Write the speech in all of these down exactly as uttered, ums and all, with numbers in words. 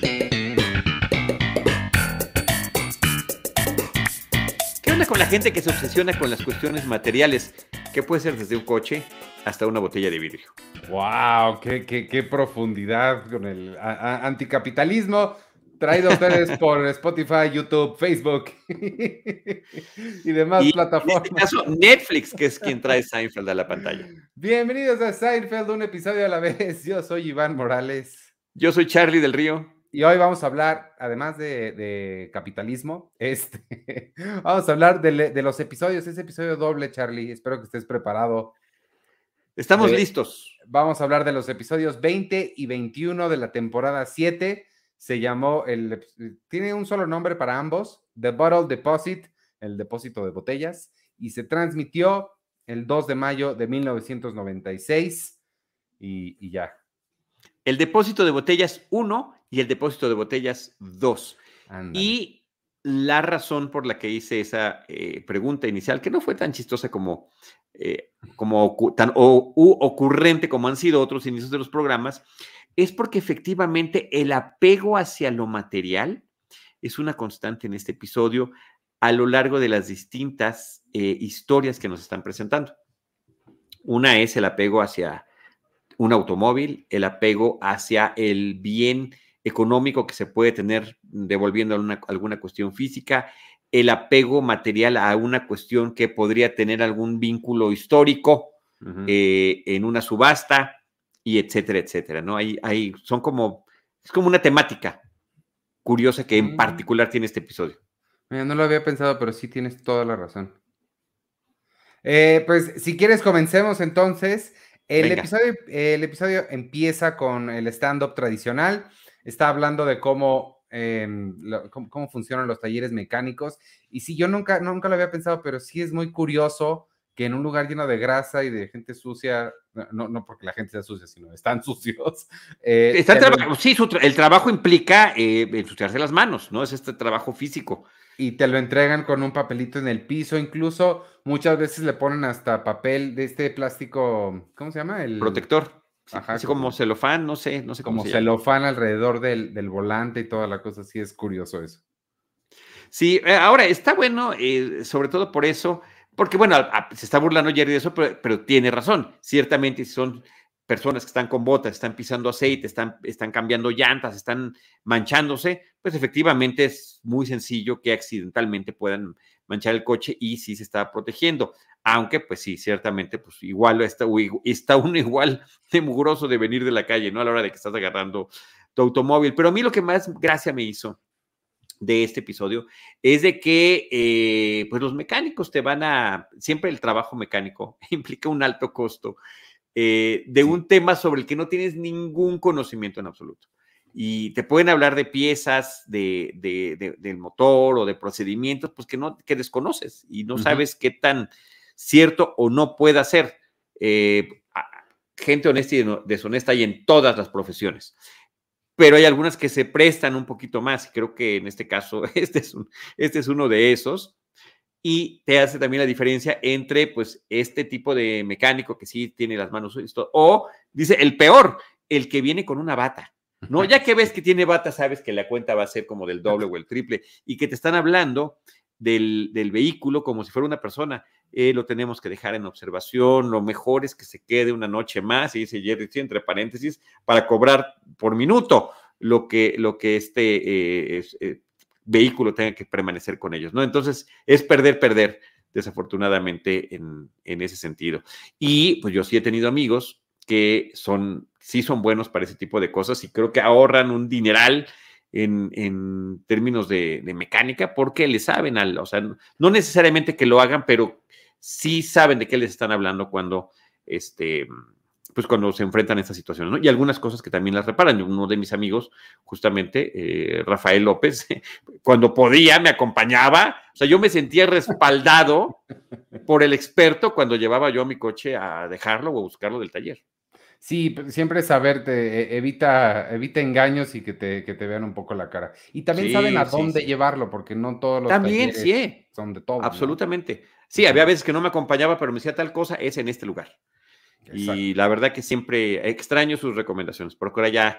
¿Qué onda con la gente que se obsesiona con las cuestiones materiales? Que puede ser desde un coche hasta una botella de vidrio. ¡Wow! ¡Qué, qué, qué profundidad con el a, a, anticapitalismo! Traído a ustedes por Spotify, YouTube, Facebook y demás Y plataformas. en este caso, Netflix, que es quien trae Seinfeld a la pantalla. Bienvenidos a Seinfeld, un episodio a la vez. Yo soy Iván Morales. Yo soy Charlie del Río. Y hoy vamos a hablar, además de, de capitalismo, este, vamos a hablar de, de los episodios, ese episodio doble, Charlie. Espero que estés preparado. Estamos de, listos. Vamos a hablar de los episodios veinte y veintiuno de la temporada siete. Se llamó, el, tiene un solo nombre para ambos, The Bottle Deposit, el depósito de botellas, y se transmitió el dos de mayo de mil novecientos noventa y seis y, y ya. El depósito de botellas uno y el depósito de botellas dos. Ándale. Y la razón por la que hice esa eh, pregunta inicial, que no fue tan chistosa como, eh, como tan o, u, ocurrente como han sido otros inicios de los programas, es porque efectivamente el apego hacia lo material es una constante en este episodio a lo largo de las distintas eh, historias que nos están presentando. Una es el apego hacia un automóvil, el apego hacia el bien económico que se puede tener devolviendo una, alguna cuestión física, el apego material a una cuestión que podría tener algún vínculo histórico uh-huh. eh, en una subasta, y etcétera, etcétera, ¿no? Hay, hay, son como, es como una temática curiosa que en particular tiene este episodio. Mira, no lo había pensado, pero sí tienes toda la razón. Eh, pues, si quieres, comencemos entonces. El episodio, el episodio empieza con el stand-up tradicional. Está hablando de cómo, eh, lo, cómo, cómo funcionan los talleres mecánicos. Y sí, yo nunca, nunca lo había pensado, pero sí es muy curioso que en un lugar lleno de grasa y de gente sucia, no, no porque la gente sea sucia, sino están sucios. Eh, Está el sí, su tra el trabajo implica eh, ensuciarse las manos, ¿no? Es este trabajo físico. Y te lo entregan con un papelito en el piso, incluso muchas veces le ponen hasta papel de este plástico, ¿cómo se llama? El protector. Sí, ajá, así como, como celofán, no sé, no sé cómo como se llama. celofán alrededor del, del volante y toda la cosa, sí es curioso eso. Sí, eh, ahora está bueno, eh, sobre todo por eso, porque bueno, a, a, se está burlando Jerry de eso, pero, pero tiene razón. Ciertamente, si son personas que están con botas, están pisando aceite, están, están cambiando llantas, están manchándose, pues efectivamente es muy sencillo que accidentalmente puedan manchar el coche y sí se está protegiendo. Aunque, pues sí, ciertamente, pues igual está, está uno igual de mugroso de venir de la calle, ¿no? A la hora de que estás agarrando tu automóvil. Pero a mí lo que más gracia me hizo de este episodio es de que eh, pues los mecánicos te van a, siempre el trabajo mecánico implica un alto costo eh, de sí. un tema sobre el que no tienes ningún conocimiento en absoluto. Y te pueden hablar de piezas de, de, de, del motor o de procedimientos pues que, no, que desconoces y no uh-huh. sabes qué tan cierto o no pueda ser. Eh, gente honesta y deshonesta hay en todas las profesiones. Pero hay algunas que se prestan un poquito más, y creo que en este caso este es, un, este es uno de esos, y te hace también la diferencia entre, pues, este tipo de mecánico que sí tiene las manos, esto, o, dice, el peor, el que viene con una bata, ¿no? Ya que ves que tiene bata, sabes que la cuenta va a ser como del doble o el triple, y que te están hablando del, del vehículo como si fuera una persona. Eh, lo tenemos que dejar en observación, lo mejor es que se quede una noche más, y dice Jerry, sí, entre paréntesis, para cobrar por minuto lo que, lo que este eh, es, eh, vehículo tenga que permanecer con ellos, ¿no? Entonces, es perder, perder, desafortunadamente, en, en ese sentido. Y, pues, yo sí he tenido amigos que son, sí son buenos para ese tipo de cosas, y creo que ahorran un dineral En, en términos de, de mecánica, porque le saben al, o sea, no necesariamente que lo hagan, pero sí saben de qué les están hablando cuando, este, pues cuando se enfrentan a estas situaciones, ¿no? Y algunas cosas que también las reparan. Uno de mis amigos, justamente, eh, Rafael López, cuando podía, me acompañaba, o sea, yo me sentía respaldado por el experto cuando llevaba yo a mi coche a dejarlo o a buscarlo del taller. Sí, siempre saber, te, evita, evita engaños y que te, que te vean un poco la cara. Y también sí, saben a dónde sí, sí. llevarlo, porque no todos los también, talleres sí, son de todo. Absolutamente. ¿No? Sí, había veces que no me acompañaba, pero me decía tal cosa, es en este lugar. Exacto. Y la verdad que siempre extraño sus recomendaciones, porque ahora ya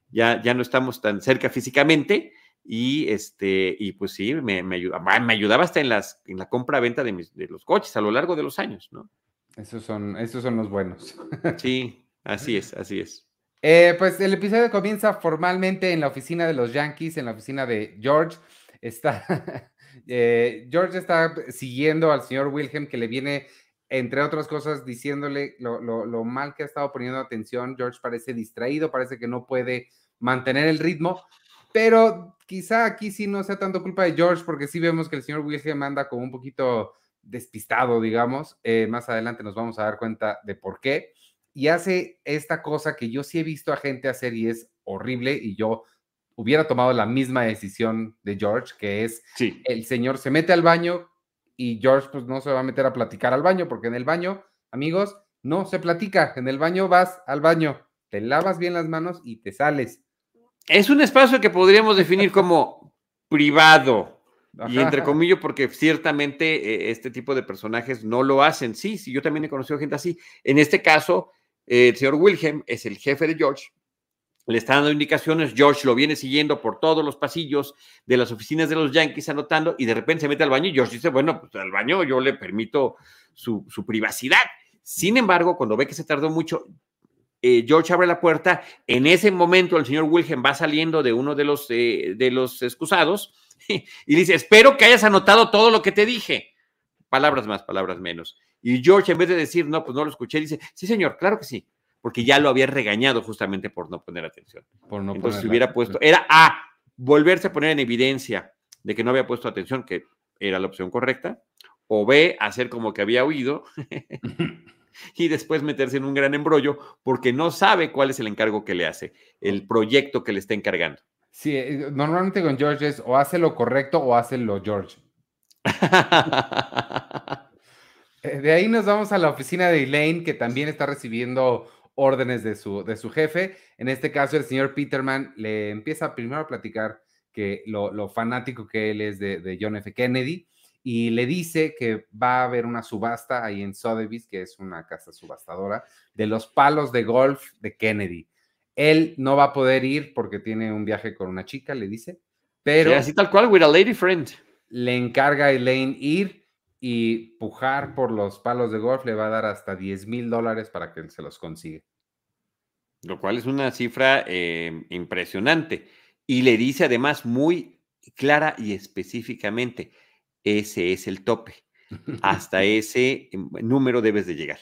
ya, ya no estamos tan cerca físicamente y, este, y pues sí, me, me, ayudaba, me ayudaba hasta en, las, en la compra-venta de, mis, de los coches a lo largo de los años, ¿no? Esos son, esos son los buenos. Sí, así es, así es. Eh, pues el episodio comienza formalmente en la oficina de los Yankees, en la oficina de George. Está, eh, George está siguiendo al señor Wilhelm, que le viene, entre otras cosas, diciéndole lo, lo, lo mal que ha estado poniendo atención. George parece distraído, parece que no puede mantener el ritmo, pero quizá aquí sí no sea tanto culpa de George, porque sí vemos que el señor Wilhelm anda como un poquito despistado, digamos. Eh, más adelante nos vamos a dar cuenta de por qué. Y hace esta cosa que yo sí he visto a gente hacer y es horrible, y yo hubiera tomado la misma decisión de George, que es Sí. el señor se mete al baño y George pues no se va a meter a platicar al baño, porque en el baño, amigos, no se platica. En el baño vas al baño, te lavas bien las manos y te sales. Es un espacio que podríamos definir como privado. Ajá. Y entre comillas, porque ciertamente eh, este tipo de personajes no lo hacen. Sí, sí, yo también he conocido gente así. En este caso, eh, el señor Wilhelm es el jefe de George, le está dando indicaciones, George lo viene siguiendo por todos los pasillos de las oficinas de los Yankees anotando, y de repente se mete al baño y George dice, bueno, pues al baño yo le permito su, su privacidad. Sin embargo, cuando ve que se tardó mucho, eh, George abre la puerta, en ese momento el señor Wilhelm va saliendo de uno de los, eh, de los excusados y dice, espero que hayas anotado todo lo que te dije. Palabras más, palabras menos. Y George, en vez de decir, no, pues no lo escuché, dice, sí, señor, claro que sí, porque ya lo había regañado justamente por no poner atención. Por no Entonces, si hubiera atención. puesto, era A, volverse a poner en evidencia de que no había puesto atención, que era la opción correcta, o B, hacer como que había oído y después meterse en un gran embrollo porque no sabe cuál es el encargo que le hace, el proyecto que le está encargando. Sí, normalmente con George es o hace lo correcto o hace lo George. De ahí nos vamos a la oficina de Elaine, que también está recibiendo órdenes de su, de su jefe. En este caso, el señor Peterman le empieza primero a platicar que lo, lo fanático que él es de, de John F. Kennedy, y le dice que va a haber una subasta ahí en Sotheby's, que es una casa subastadora, de los palos de golf de Kennedy. Él no va a poder ir porque tiene un viaje con una chica, le dice, pero... Sí, así tal cual, with a lady friend. Le encarga a Elaine ir y pujar por los palos de golf, le va a dar hasta diez mil dólares para que él se los consiga. Lo cual es una cifra eh, impresionante. Y le dice además muy clara y específicamente, ese es el tope. Hasta ese número debes de llegar.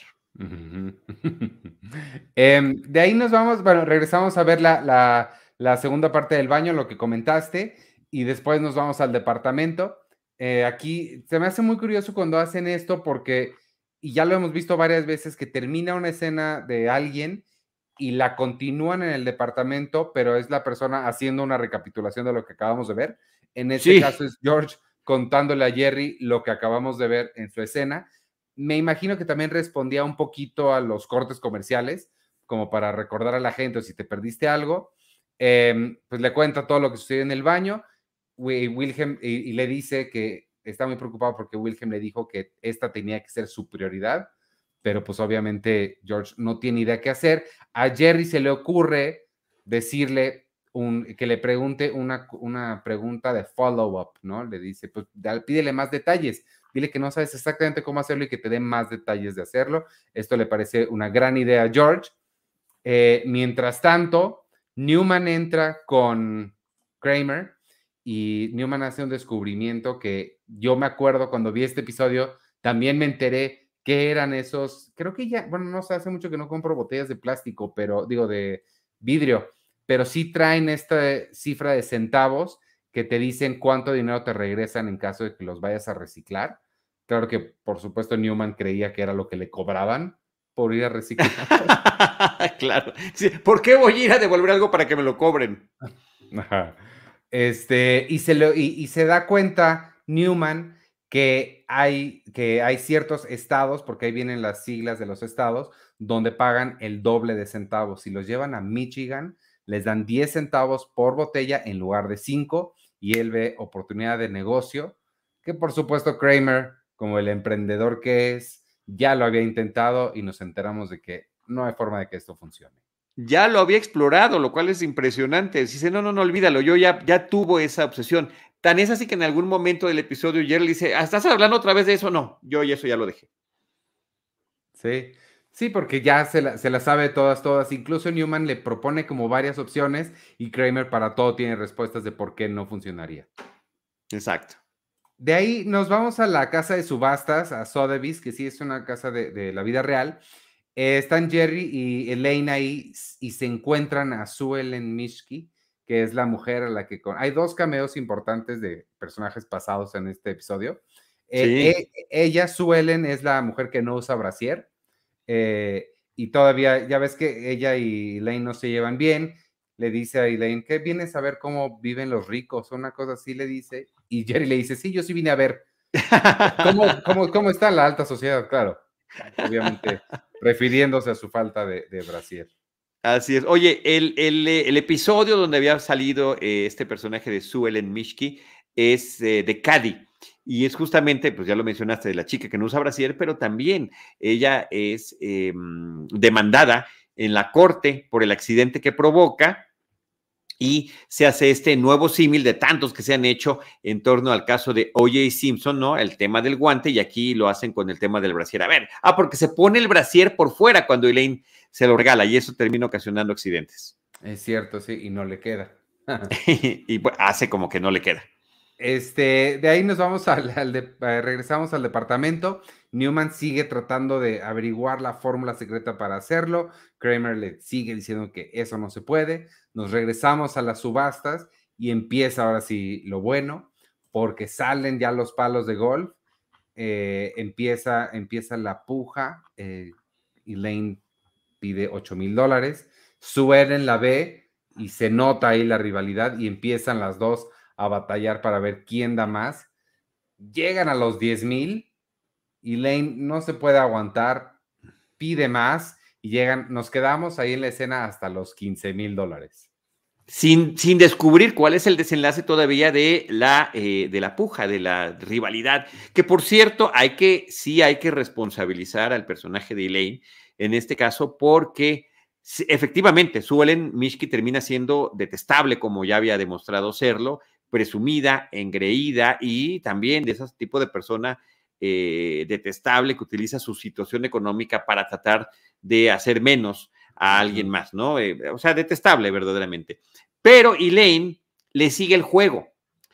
eh, de ahí nos vamos, bueno, regresamos a ver la, la, la segunda parte del baño, lo que comentaste, y después nos vamos al departamento. Eh, aquí se me hace muy curioso cuando hacen esto porque, y ya lo hemos visto varias veces, que termina una escena de alguien y la continúan en el departamento, pero es la persona haciendo una recapitulación de lo que acabamos de ver. En este sí. caso es George contándole a Jerry lo que acabamos de ver en su escena. Me imagino que también respondía un poquito a los cortes comerciales, como para recordar a la gente, o si te perdiste algo, eh, pues le cuenta todo lo que sucedió en el baño. Wilhelm y, y le dice que está muy preocupado porque Wilhelm le dijo que esta tenía que ser su prioridad, pero pues obviamente George no tiene idea qué hacer. A Jerry se le ocurre decirle un, que le pregunte una, una pregunta de follow-up, ¿no? Le dice, pues pídele más detalles, dile que no sabes exactamente cómo hacerlo y que te dé más detalles de hacerlo. Esto le parece una gran idea a George. Eh, mientras tanto, Newman entra con Kramer y Newman hace un descubrimiento que yo me acuerdo cuando vi este episodio, también me enteré que eran esos, creo que ya, bueno, no sé, hace mucho que no compro botellas de plástico, pero digo de vidrio, pero sí traen esta cifra de centavos que te dicen cuánto dinero te regresan en caso de que los vayas a reciclar. Claro que, por supuesto, Newman creía que era lo que le cobraban por ir a reciclar. Claro. Sí, ¿por qué voy a ir a devolver algo para que me lo cobren? Ajá. Este, y, se lo, y, y se da cuenta Newman que hay, que hay ciertos estados, porque ahí vienen las siglas de los estados, donde pagan el doble de centavos. Si los llevan a Michigan, les dan diez centavos por botella en lugar de cinco, y él ve oportunidad de negocio, que por supuesto Kramer, como el emprendedor que es, ya lo había intentado y nos enteramos de que no hay forma de que esto funcione. ya lo había explorado, lo cual es impresionante. Dice, no, no, no, olvídalo, yo ya, ya tuvo esa obsesión. Tan es así que en algún momento del episodio Jerry le dice, ¿estás hablando otra vez de eso? No, yo eso ya lo dejé. Sí, sí, porque ya se la, se la sabe todas, todas. Incluso Newman le propone como varias opciones y Kramer para todo tiene respuestas de por qué no funcionaría. Exacto. De ahí nos vamos a la casa de subastas, a Sotheby's, que sí es una casa de, de la vida real. Eh, están Jerry y Elaine ahí y se encuentran a Sue Ellen Mishke, que es la mujer a la que... Con... Hay dos cameos importantes de personajes pasados en este episodio. Eh, Sí. eh, ella, Sue Ellen, es la mujer que no usa brasier. Eh, y todavía, ya ves que ella y Elaine no se llevan bien. Le dice a Elaine, ¿qué vienes a ver cómo viven los ricos? Una cosa así le dice. Y Jerry le dice, sí, yo sí vine a ver cómo, cómo, cómo está la alta sociedad, claro. Obviamente, refiriéndose a su falta de, de brasier. Así es. Oye, el, el, el episodio donde había salido eh, este personaje de Sue Ellen Mishke es eh, de Cady. Y es justamente, pues ya lo mencionaste, de la chica que no usa brasier, pero también ella es eh, demandada en la corte por el accidente que provoca y se hace este nuevo símil de tantos que se han hecho en torno al caso de O J Simpson, ¿no? El tema del guante, y aquí lo hacen con el tema del brasier. A ver, ah, porque se pone el brasier por fuera cuando Elaine se lo regala y eso termina ocasionando accidentes. Es cierto, sí, y no le queda. Y pues, hace como que no le queda. Este, de ahí nos vamos al, al de, eh, regresamos al departamento. Newman sigue tratando de averiguar la fórmula secreta para hacerlo. Kramer le sigue diciendo que eso no se puede. Nos regresamos a las subastas y empieza ahora sí lo bueno, porque salen ya los palos de golf. Eh, empieza, empieza la puja. Eh, Elaine pide ocho mil dólares. Suelen la ve y se nota ahí la rivalidad y empiezan las dos a batallar para ver quién da más. Llegan a los diez mil y Elaine no se puede aguantar, pide más y llegan, nos quedamos ahí en la escena hasta los quince mil dólares. Sin, sin descubrir cuál es el desenlace todavía de la, eh, de la puja, de la rivalidad, que por cierto, hay que, sí hay que responsabilizar al personaje de Elaine, en este caso, porque efectivamente, Sue Ellen Mishke termina siendo detestable, como ya había demostrado serlo, presumida, engreída y también de ese tipo de persona eh, detestable que utiliza su situación económica para tratar de hacer menos a alguien más, ¿no? Eh, o sea, detestable verdaderamente. Pero Elaine le sigue el juego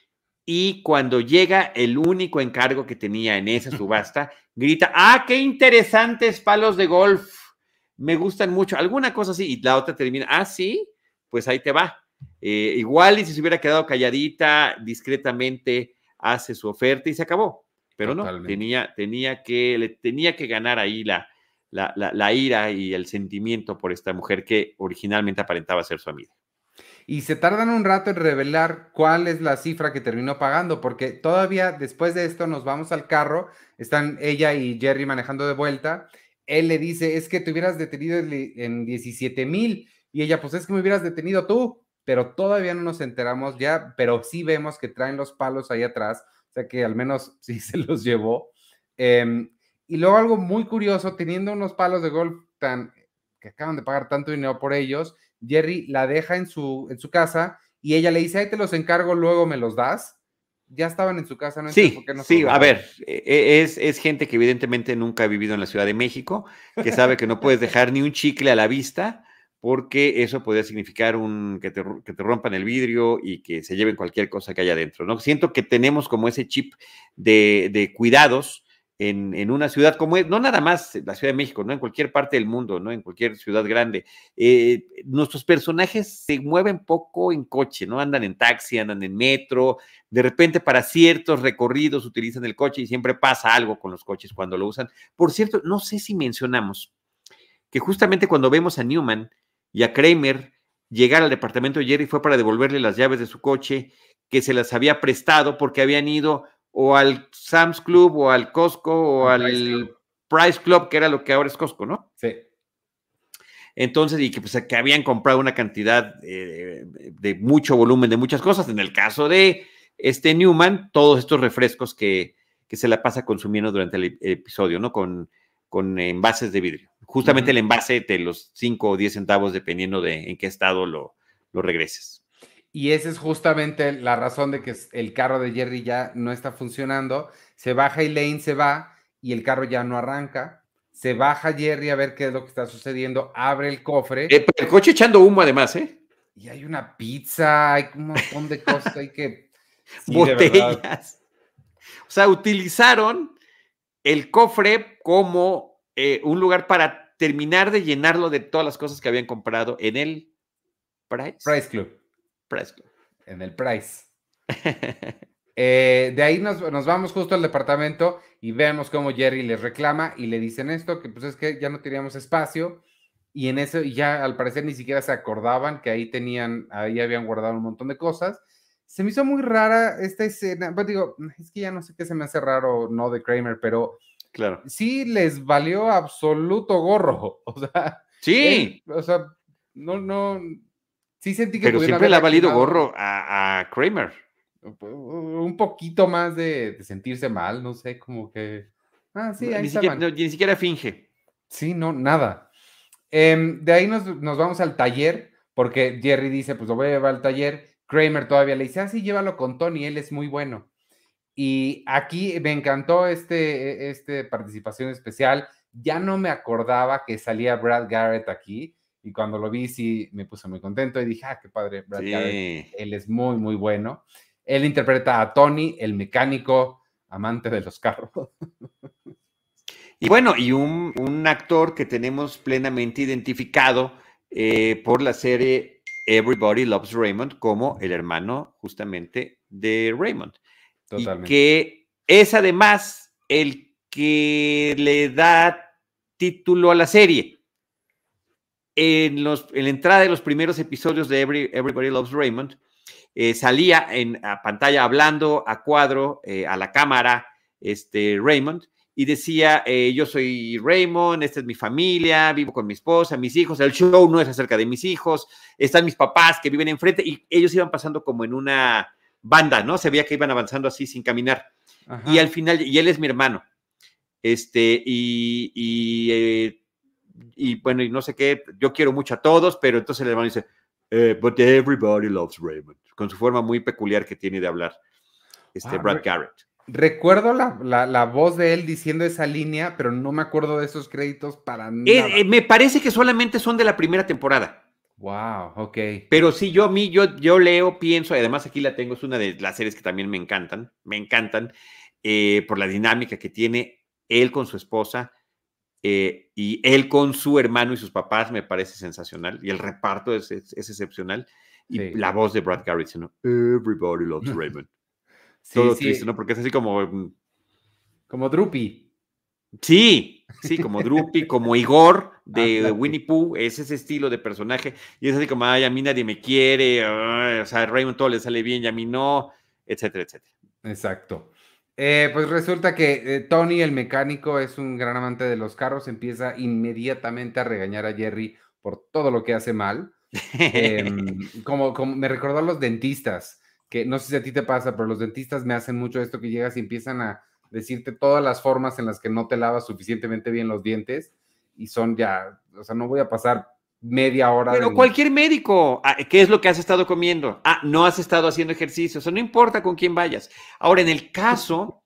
y cuando llega el único encargo que tenía en esa subasta, grita, ¡ah, qué interesantes palos de golf! Me gustan mucho, alguna cosa así, y la otra termina, ah, sí, pues ahí te va. Eh, igual y si se hubiera quedado calladita, discretamente hace su oferta y se acabó, pero Totalmente. no, tenía, tenía, que, le tenía que ganar ahí la, la, la, la ira y el sentimiento por esta mujer que originalmente aparentaba ser su amiga. Y se tardan un rato en revelar cuál es la cifra que terminó pagando, porque todavía después de esto nos vamos al carro, están ella y Jerry manejando de vuelta, él le dice, es que te hubieras detenido en diecisiete mil, y ella, pues es que me hubieras detenido tú, pero todavía no nos enteramos ya, pero sí vemos que traen los palos ahí atrás, o sea que al menos sí se los llevó. Eh, y luego algo muy curioso, teniendo unos palos de golf tan, que acaban de pagar tanto dinero por ellos, Jerry la deja en su, en su casa y ella le dice, ahí te los encargo, luego me los das. Ya estaban en su casa, ¿no? Sí, ¿Por qué no sí, a ver, es, es gente que evidentemente nunca ha vivido en la Ciudad de México, que sabe que no puedes dejar ni un chicle a la vista, porque eso podría significar un, que, te, que te rompan el vidrio y que se lleven cualquier cosa que haya adentro, ¿no? Siento que tenemos como ese chip de, de cuidados en, en una ciudad como es, no nada más la Ciudad de México, ¿no? En cualquier parte del mundo, ¿no? En cualquier ciudad grande. Eh, nuestros personajes se mueven poco en coche, ¿no? Andan en taxi, andan en metro, de repente para ciertos recorridos utilizan el coche y siempre pasa algo con los coches cuando lo usan. Por cierto, no sé si mencionamos que justamente cuando vemos a Newman y a Kramer llegar al departamento de Jerry fue para devolverle las llaves de su coche que se las había prestado porque habían ido o al Sam's Club o al Costco o al, al Price, Club. Price Club, que era lo que ahora es Costco, ¿no? Sí. Entonces, y que, pues, que habían comprado una cantidad eh, de mucho volumen de muchas cosas. En el caso de este Newman, todos estos refrescos que, que se la pasa consumiendo durante el episodio, ¿no? Con con envases de vidrio. Justamente uh-huh. el envase de los cinco o diez centavos, dependiendo de en qué estado lo, lo regreses. Y esa es justamente la razón de que el carro de Jerry ya no está funcionando. Se baja Elaine, se va, y el carro ya no arranca. Se baja Jerry a ver qué es lo que está sucediendo, abre el cofre. Eh, el coche echando humo además, ¿eh? Y hay una pizza, hay un montón de cosas, hay que... Sí, botellas. O sea, utilizaron el cofre como eh, un lugar para terminar de llenarlo de todas las cosas que habían comprado en el Price. Price Club. Price Club. En el Price. eh, de ahí nos, nos vamos justo al departamento y vemos cómo Jerry les reclama y le dicen esto, que pues es que ya no teníamos espacio, y en eso y ya al parecer ni siquiera se acordaban que ahí tenían, ahí habían guardado un montón de cosas. Se me hizo muy rara esta escena, pues digo, es que ya no sé qué se me hace raro, no de Kramer, pero claro, sí les valió absoluto gorro, o sea, sí, él, o sea, no, no, sí sentí que pero siempre le ha valido gorro a, a Kramer. Un poquito más de, de sentirse mal, no sé, como que, ah, sí, ahí ni, estaban. siquiera, no, ni siquiera finge. Sí, no, nada. Eh, de ahí nos, nos vamos al taller, porque Jerry dice, pues lo voy a llevar al taller. Kramer todavía le dice, ah, sí, llévalo con Tony, él es muy bueno. Y aquí me encantó este, este participación especial. Ya no me acordaba que salía Brad Garrett aquí, y cuando lo vi sí me puse muy contento y dije, ah, qué padre, Brad sí. Garrett, él es muy, muy bueno. Él interpreta a Tony, el mecánico amante de los carros. Y bueno, y un, un actor que tenemos plenamente identificado eh, por la serie Everybody Loves Raymond como el hermano justamente de Raymond. Totalmente. Y que es además el que le da título a la serie. En, los, en la entrada de los primeros episodios de Every, Everybody Loves Raymond, eh, salía en a pantalla hablando a cuadro, eh, a la cámara, este, Raymond, y decía, eh, yo soy Raymond, esta es mi familia, vivo con mi esposa, mis hijos, el show no es acerca de mis hijos, están mis papás que viven enfrente, y ellos iban pasando como en una banda, ¿no? Se veía que iban avanzando así sin caminar. Ajá. Y al final, y él es mi hermano, este, y, y, eh, y bueno, y no sé qué, yo quiero mucho a todos, pero entonces el hermano dice, eh, but everybody loves Raymond, con su forma muy peculiar que tiene de hablar, este, wow, Brad Garrett. Recuerdo la, la, la voz de él diciendo esa línea, pero no me acuerdo de esos créditos para eh, nada. Eh, me parece que solamente son de la primera temporada. Wow, ok. Pero sí, yo a mí, yo, yo leo, pienso, además aquí la tengo, es una de las series que también me encantan, me encantan, eh, por la dinámica que tiene él con su esposa, eh, y él con su hermano y sus papás, me parece sensacional, y el reparto es, es, es excepcional, y sí. La voz de Brad Garrett, ¿no? Everybody loves Raymond. Sí, todo sí. Triste, ¿no? Porque es así como... Como Droopy. Sí, sí, como Droopy, como Igor de ah, Winnie Pooh, es ese estilo de personaje, y es así como, ay, a mí nadie me quiere, ay, o sea, a Raymond todo le sale bien y a mí no, etcétera, etcétera. Exacto. Eh, pues resulta que eh, Tony, el mecánico, es un gran amante de los carros, empieza inmediatamente a regañar a Jerry por todo lo que hace mal. Eh, como, como me recordó a los dentistas, que no sé si a ti te pasa, pero los dentistas me hacen mucho esto que llegas y empiezan a decirte todas las formas en las que no te lavas suficientemente bien los dientes y son ya, o sea, no voy a pasar media hora. Pero de... cualquier médico, ¿qué es lo que has estado comiendo? Ah, no has estado haciendo ejercicio, o sea, no importa con quién vayas. Ahora, en el caso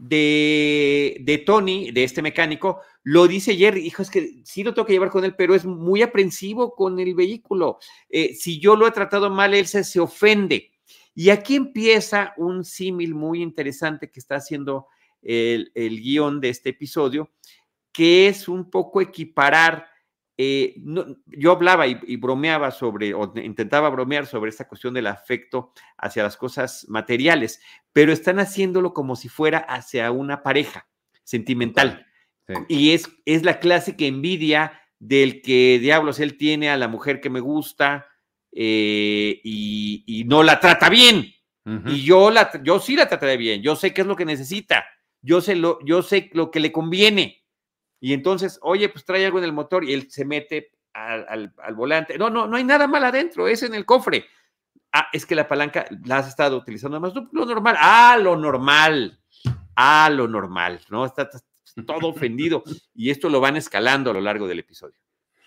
de, de Tony, de este mecánico, lo dice Jerry, hijo, es que sí lo tengo que llevar con él, pero es muy aprensivo con el vehículo. Eh, si yo lo he tratado mal, él se, se ofende. Y aquí empieza un símil muy interesante que está haciendo el, el guión de este episodio, que es un poco equiparar. Eh, no, yo hablaba y, y bromeaba sobre, o intentaba bromear sobre esta cuestión del afecto hacia las cosas materiales, pero están haciéndolo como si fuera hacia una pareja sentimental. Sí. Y es, es la clásica envidia del que, diablos, él tiene a la mujer que me gusta eh, y, y no la trata bien. Uh-huh. Y yo, la, yo sí la trataré bien, yo sé qué es lo que necesita, yo sé lo, yo sé lo que le conviene. Y entonces, oye, pues trae algo en el motor y él se mete al, al, al volante. No, no, no hay nada mal adentro, es en el cofre. Ah, es que la palanca la has estado utilizando más. Lo normal, ah, lo normal, ah, lo normal, ¿no? Está, todo ofendido, y esto lo van escalando a lo largo del episodio.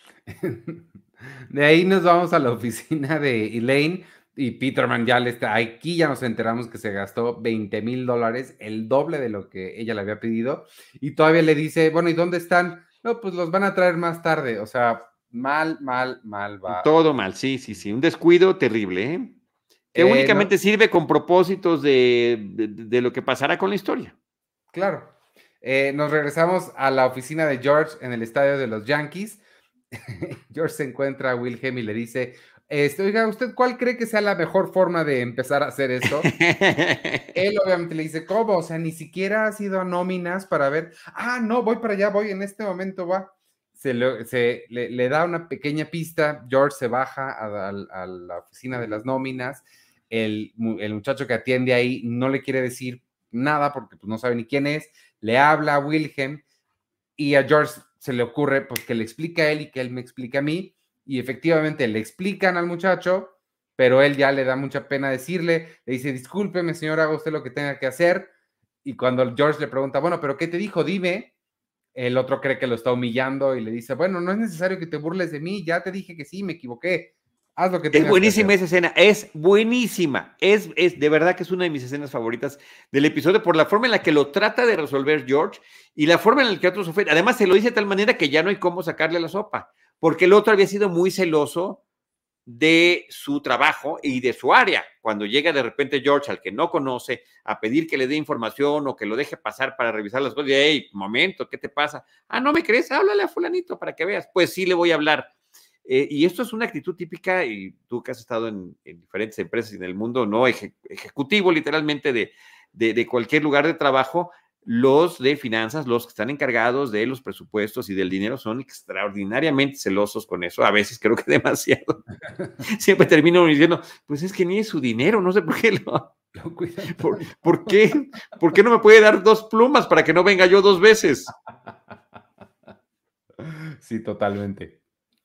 De ahí nos vamos a la oficina de Elaine, y Peterman ya le está, aquí ya nos enteramos que se gastó veinte mil dólares, el doble de lo que ella le había pedido, y todavía le dice, bueno, ¿y dónde están? No, pues los van a traer más tarde, o sea, mal, mal, mal va. Todo mal, sí, sí, sí, un descuido terrible, ¿eh? Que Eh, únicamente no, sirve con propósitos de, de, de lo que pasará con la historia. claro. Eh, nos regresamos a la oficina de George en el estadio de los Yankees. George se encuentra a Wilhelm y le dice, este, oiga, ¿usted cuál cree que sea la mejor forma de empezar a hacer esto? Él obviamente le dice, ¿cómo? O sea, ni siquiera has ido a nóminas para ver, ah, no, voy para allá, voy, en este momento va. Se, le, se le, le da una pequeña pista, George se baja a, a, a la oficina de las nóminas, el, el muchacho que atiende ahí no le quiere decir nada porque pues, no sabe ni quién es, le habla a Wilhelm y a George se le ocurre pues que le explique a él y que él me explique a mí, y efectivamente le explican al muchacho, pero él ya le da mucha pena decirle, le dice, discúlpeme señor, haga usted lo que tenga que hacer, y cuando George le pregunta, bueno, ¿pero qué te dijo? Dime, el otro cree que lo está humillando y le dice, bueno, no es necesario que te burles de mí, ya te dije que sí, me equivoqué, haz lo que tengas Es buenísima que esa escena, es buenísima, es, es de verdad que es una de mis escenas favoritas del episodio por la forma en la que lo trata de resolver George y la forma en la que otros ofenden. Además, se lo dice de tal manera que ya no hay cómo sacarle la sopa, porque el otro había sido muy celoso de su trabajo y de su área. Cuando llega de repente George, al que no conoce, a pedir que le dé información o que lo deje pasar para revisar las cosas, y, hey, momento, ¿qué te pasa? Ah, ¿no me crees? Háblale a fulanito para que veas. Pues sí, le voy a hablar. Eh, y esto es una actitud típica, y tú que has estado en, en diferentes empresas y en el mundo no eje, ejecutivo literalmente de, de, de cualquier lugar de trabajo, los de finanzas, los que están encargados de los presupuestos y del dinero son extraordinariamente celosos con eso, a veces creo que demasiado. Siempre termino diciendo, pues es que ni es su dinero, no sé por qué lo... lo cuidan. ¿Por, ¿por qué? ¿Por qué no me puede dar dos plumas para que no venga yo dos veces? Sí, totalmente.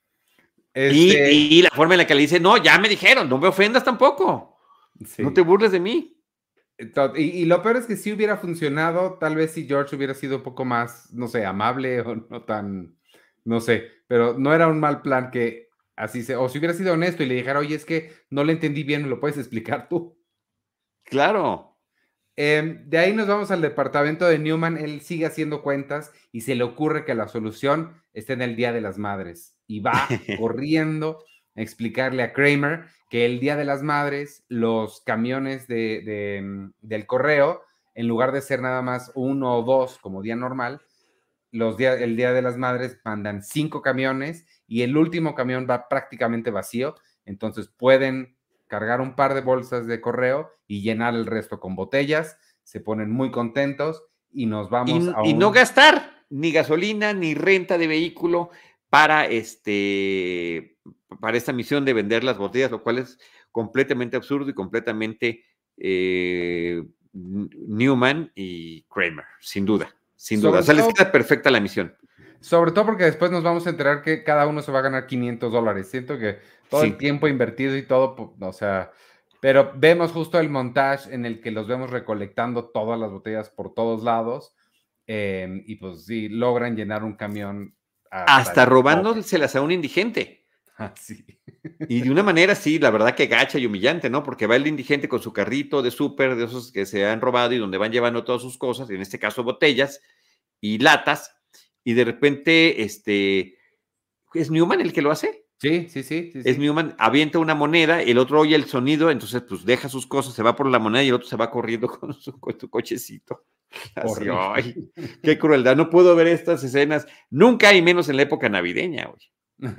Este... Y, y, la forma en la que le dice, no, ya me dijeron, no me ofendas tampoco. Sí. No te burles de mí. Y, y lo peor es que si hubiera funcionado, tal vez si George hubiera sido un poco más, no sé, amable o no tan, no sé, pero no era un mal plan que así se, o si hubiera sido honesto y le dijera, oye, es que no le entendí bien, ¿me lo puedes explicar tú? Claro. Eh, de ahí nos vamos al departamento de Newman, él sigue haciendo cuentas y se le ocurre que la solución está en el Día de las Madres y va corriendo a explicarle a Kramer que el Día de las Madres, los camiones de, de, del correo, en lugar de ser nada más uno o dos como día normal, los días, el Día de las Madres mandan cinco camiones y el último camión va prácticamente vacío, entonces pueden cargar un par de bolsas de correo y llenar el resto con botellas, se ponen muy contentos y nos vamos y, a un... Y no gastar ni gasolina ni renta de vehículo para, este, para esta misión de vender las botellas, lo cual es completamente absurdo y completamente eh, Newman y Kramer, sin duda, sin duda. O sea, les queda perfecta la misión. Sobre todo porque después nos vamos a enterar que cada uno se va a ganar quinientos dólares. Siento que todo sí. el tiempo invertido y todo, o sea, pero vemos justo el montaje en el que los vemos recolectando todas las botellas por todos lados eh, y pues sí, logran llenar un camión. Hasta, hasta robándoselas a un indigente. Ah, sí. Y de una manera, sí, la verdad que gacha y humillante, ¿no? Porque va el indigente con su carrito de súper, de esos que se han robado y donde van llevando todas sus cosas, en este caso botellas y latas, y de repente, este, ¿es Newman el que lo hace? Sí, sí, sí. sí es sí. Newman, avienta una moneda, el otro oye el sonido, entonces pues deja sus cosas, se va por la moneda y el otro se va corriendo con su, con su cochecito. Así, ay, qué crueldad, no puedo ver estas escenas, nunca y menos en la época navideña, oye.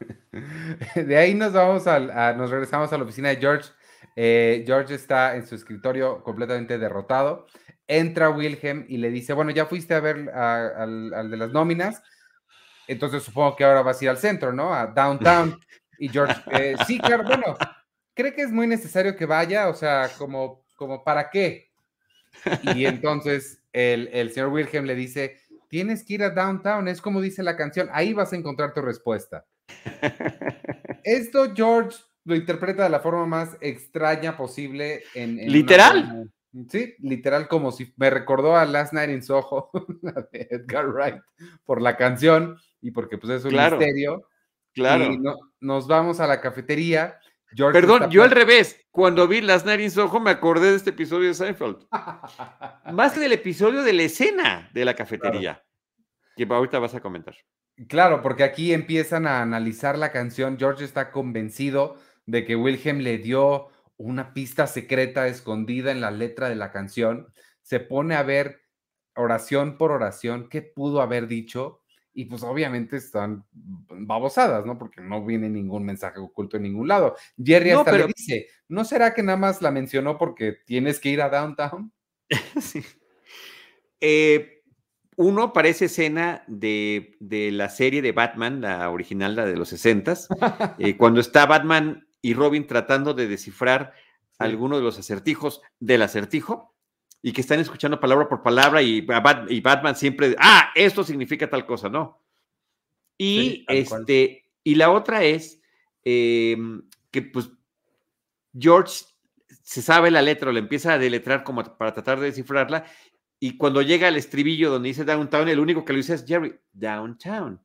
De ahí nos vamos al, a, nos regresamos a la oficina de George. Eh, George está en su escritorio completamente derrotado. Entra Wilhelm y le dice, bueno, ya fuiste a ver a, al, al de las nóminas, entonces supongo que ahora vas a ir al centro, ¿no? A Downtown. Y George, eh, sí, claro, bueno, ¿cree que es muy necesario que vaya? O sea, como, como ¿para qué? Y entonces el, el señor Wilhelm le dice, tienes que ir a Downtown, es como dice la canción, ahí vas a encontrar tu respuesta. Esto George lo interpreta de la forma más extraña posible. En, en ¿Literal? una... Sí, literal como si me recordó a Last Night in Soho, la de Edgar Wright, por la canción y porque pues es un Claro, misterio. Y claro. no, nos vamos a la cafetería. George Perdón, está... yo al revés. Cuando vi Last Night in Soho me acordé de este episodio de Seinfeld. Más que del episodio, de la escena de la Claro. cafetería, que ahorita vas a comentar. Claro, porque aquí empiezan a analizar la canción. George está convencido de que Wilhelm le dio una pista secreta escondida en la letra de la canción. Se pone a ver oración por oración qué pudo haber dicho y pues obviamente están babosadas, ¿no? Porque no viene ningún mensaje oculto en ningún lado. Jerry No, hasta le pero dice, ¿no será que nada más la mencionó porque tienes que ir a Downtown? sí. Eh, uno parece escena de, de la serie de Batman, la original, la de los sesentas, eh, cuando está Batman y Robin tratando de descifrar Sí, alguno de los acertijos del acertijo y que están escuchando palabra por palabra y, Bat- y Batman siempre, ah, esto significa tal cosa, ¿no? sí, Y, tal cual. este, y la otra es eh, que pues George se sabe la letra o le empieza a deletrar como para tratar de descifrarla y cuando llega al estribillo donde dice downtown, el único que lo dice es Jerry, downtown.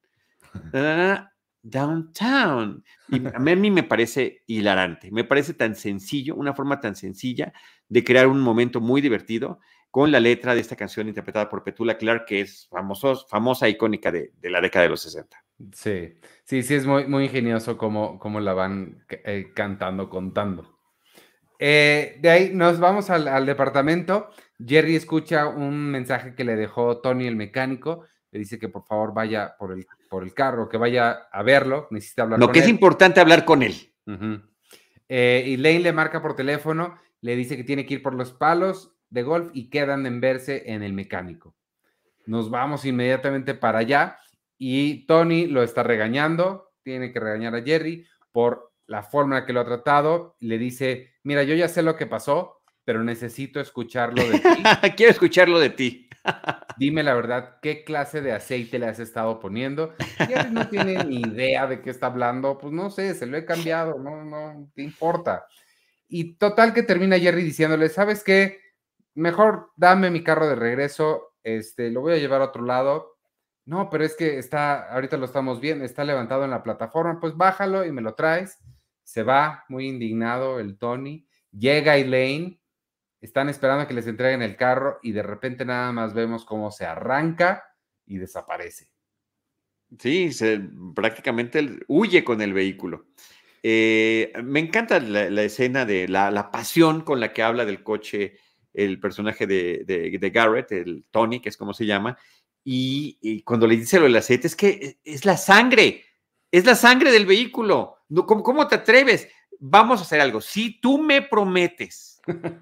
Downtown. Y a mí, a mí me parece hilarante, me parece tan sencillo, una forma tan sencilla de crear un momento muy divertido con la letra de esta canción interpretada por Petula Clark, que es famoso, famosa, icónica de, de la década de los sesenta. Sí, sí, sí, es muy, muy ingenioso cómo, cómo la van eh, cantando, contando. Eh, de ahí nos vamos al, al departamento. Jerry escucha un mensaje que le dejó Tony, el mecánico. Le dice que por favor vaya por el, por el carro, que vaya a verlo. Necesita hablar Lo con que es él. importante hablar con él. Uh-huh. eh, y Lane le marca por teléfono, le dice que tiene que ir por los palos de golf y quedan en verse en el mecánico. Nos vamos inmediatamente para allá y Tony lo está regañando, tiene que regañar a Jerry por la forma en la que lo ha tratado. Le dice, mira, yo ya sé lo que pasó, pero necesito escucharlo de ti. Quiero escucharlo de ti. Dime la verdad, ¿qué clase de aceite le has estado poniendo? Jerry no tiene ni idea de qué está hablando, pues no sé, se lo he cambiado, no, no te importa. Y total que termina Jerry diciéndole, ¿sabes qué? Mejor dame mi carro de regreso, este, lo voy a llevar a otro lado. No, pero es que está, ahorita lo estamos viendo, está levantado en la plataforma, pues bájalo y me lo traes. Se va muy indignado el Tony, llega Elaine, están esperando a que les entreguen el carro y de repente nada más vemos cómo se arranca y desaparece. Sí, se, prácticamente huye con el vehículo. Eh, me encanta la, la escena de la, la, pasión con la que habla del coche el personaje de, de, de Garrett, el Tony, que es como se llama, y, y cuando le dice lo del aceite, es que es la sangre, es la sangre del vehículo. No, ¿cómo, ¿Cómo te atreves? Vamos a hacer algo. Si tú me prometes,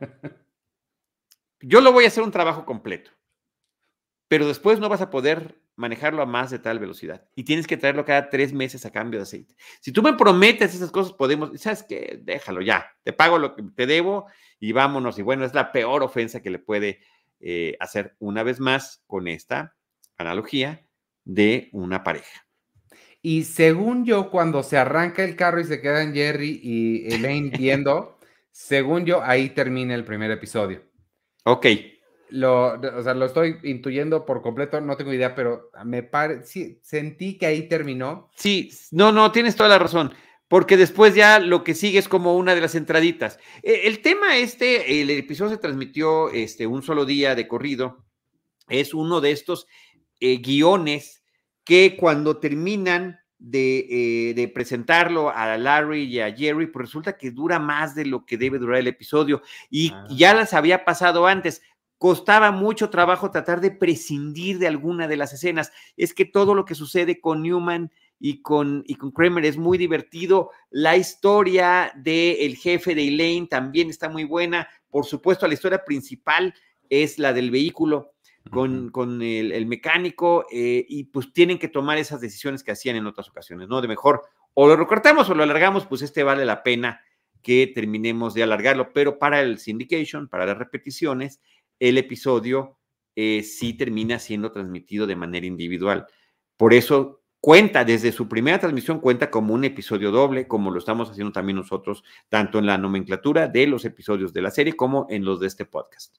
yo lo voy a hacer un trabajo completo, pero después no vas a poder manejarlo a más de tal velocidad y tienes que traerlo cada tres meses a cambio de aceite. Si tú me prometes esas cosas, podemos, ¿sabes qué? Déjalo ya, te pago lo que te debo y vámonos. Y bueno, es la peor ofensa que le puede eh, hacer una vez más con esta analogía de una pareja. Y según yo, cuando se arranca el carro y se quedan Jerry y Elaine viendo, según yo, ahí termina el primer episodio. Ok. Lo, o sea, lo estoy intuyendo por completo, no tengo idea, pero me parece, sí, sentí que ahí terminó. Sí, no, no, tienes toda la razón, porque después ya lo que sigue es como una de las entraditas. Eh, el tema este, el episodio se transmitió este, un solo día de corrido, es uno de estos eh, guiones que cuando terminan de, eh, de, presentarlo a Larry y a Jerry, pues resulta que dura más de lo que debe durar el episodio y ah. ya las había pasado antes. Costaba mucho trabajo tratar de prescindir de alguna de las escenas. Es que todo lo que sucede con Newman y con, y con Kramer es muy divertido. La historia del jefe de Elaine también está muy buena. Por supuesto, la historia principal es la del vehículo con, uh-huh. con el, el mecánico eh, y pues tienen que tomar esas decisiones que hacían en otras ocasiones, ¿no? De mejor o lo recortamos o lo alargamos, pues este vale la pena que terminemos de alargarlo, pero para el syndication, para las repeticiones, el episodio eh, sí termina siendo transmitido de manera individual. Por eso cuenta, desde su primera transmisión, cuenta como un episodio doble, como lo estamos haciendo también nosotros, tanto en la nomenclatura de los episodios de la serie como en los de este podcast.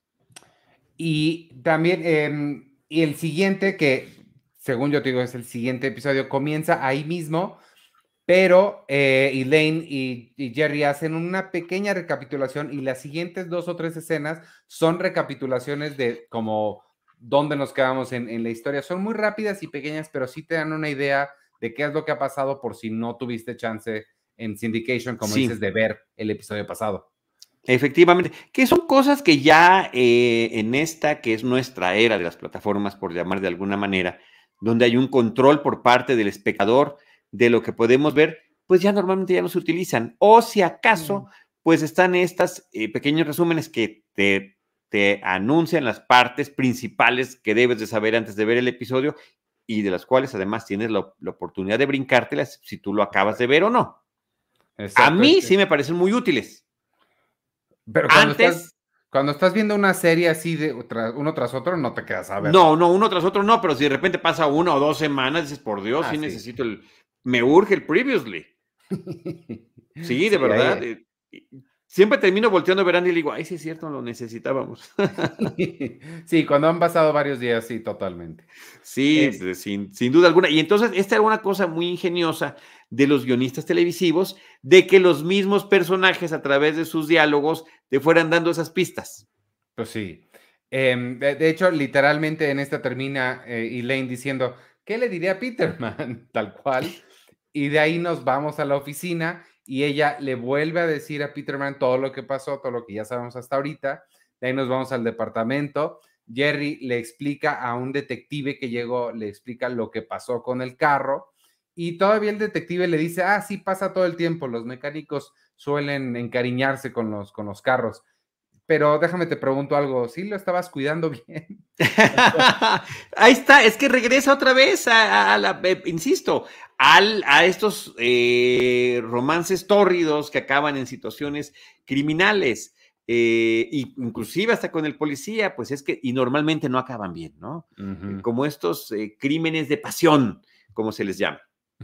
Y también, eh, y el siguiente, que según yo te digo es el siguiente episodio, comienza ahí mismo, pero eh, Elaine y, y Jerry hacen una pequeña recapitulación y las siguientes dos o tres escenas son recapitulaciones de como dónde nos quedamos en, en la historia. Son muy rápidas y pequeñas, pero sí te dan una idea de qué es lo que ha pasado por si no tuviste chance en Syndication, como Sí. dices, de ver el episodio pasado. Efectivamente, que son cosas que ya eh, en esta, que es nuestra era de las plataformas, por llamar de alguna manera, donde hay un control por parte del espectador de lo que podemos ver, pues ya normalmente ya no se utilizan. O si acaso, pues están estos eh, pequeños resúmenes que te, te anuncian las partes principales que debes de saber antes de ver el episodio y de las cuales además tienes la, la oportunidad de brincártelas si tú lo acabas de ver o no. Exacto, A mí este. sí me parecen muy útiles. Pero cuando Antes, estás, cuando estás viendo una serie así de tra- uno tras otro, no te quedas a ver. no, no, uno tras otro no, pero si de repente pasa una o dos semanas, dices, por Dios, Ah, sí sí. necesito el, me urge el previously. Sí, de Sí, verdad. ahí- eh, Siempre termino volteando a ver a Andy y le digo, ay, sí es cierto, lo necesitábamos. Sí, cuando han pasado varios días, sí, totalmente. Sí, Es, de- sin, sin duda alguna. Y entonces, esta era una cosa muy ingeniosa de los guionistas televisivos, de que los mismos personajes a través de sus diálogos te fueran dando esas pistas. pues sí. Em, de, de hecho, literalmente en esta termina eh, Elaine diciendo, ¿qué le diría a Peterman? Tal cual. Y de ahí nos vamos a la oficina y ella le vuelve a decir a Peterman todo lo que pasó, todo lo que ya sabemos hasta ahorita. De ahí nos vamos al departamento. Jerry le explica a un detective que llegó, le explica lo que pasó con el carro y todavía el detective le dice, ah, sí, pasa todo el tiempo, los mecánicos suelen encariñarse con los, con los carros. Pero déjame te pregunto algo, ¿sí lo estabas cuidando bien? Ahí está, es que regresa otra vez a, a la, eh, insisto, al, a estos eh, romances tórridos que acaban en situaciones criminales, eh, y inclusive hasta con el policía, pues es que, y normalmente no acaban bien, ¿no? Uh-huh. Como estos eh, crímenes de pasión, como se les llama.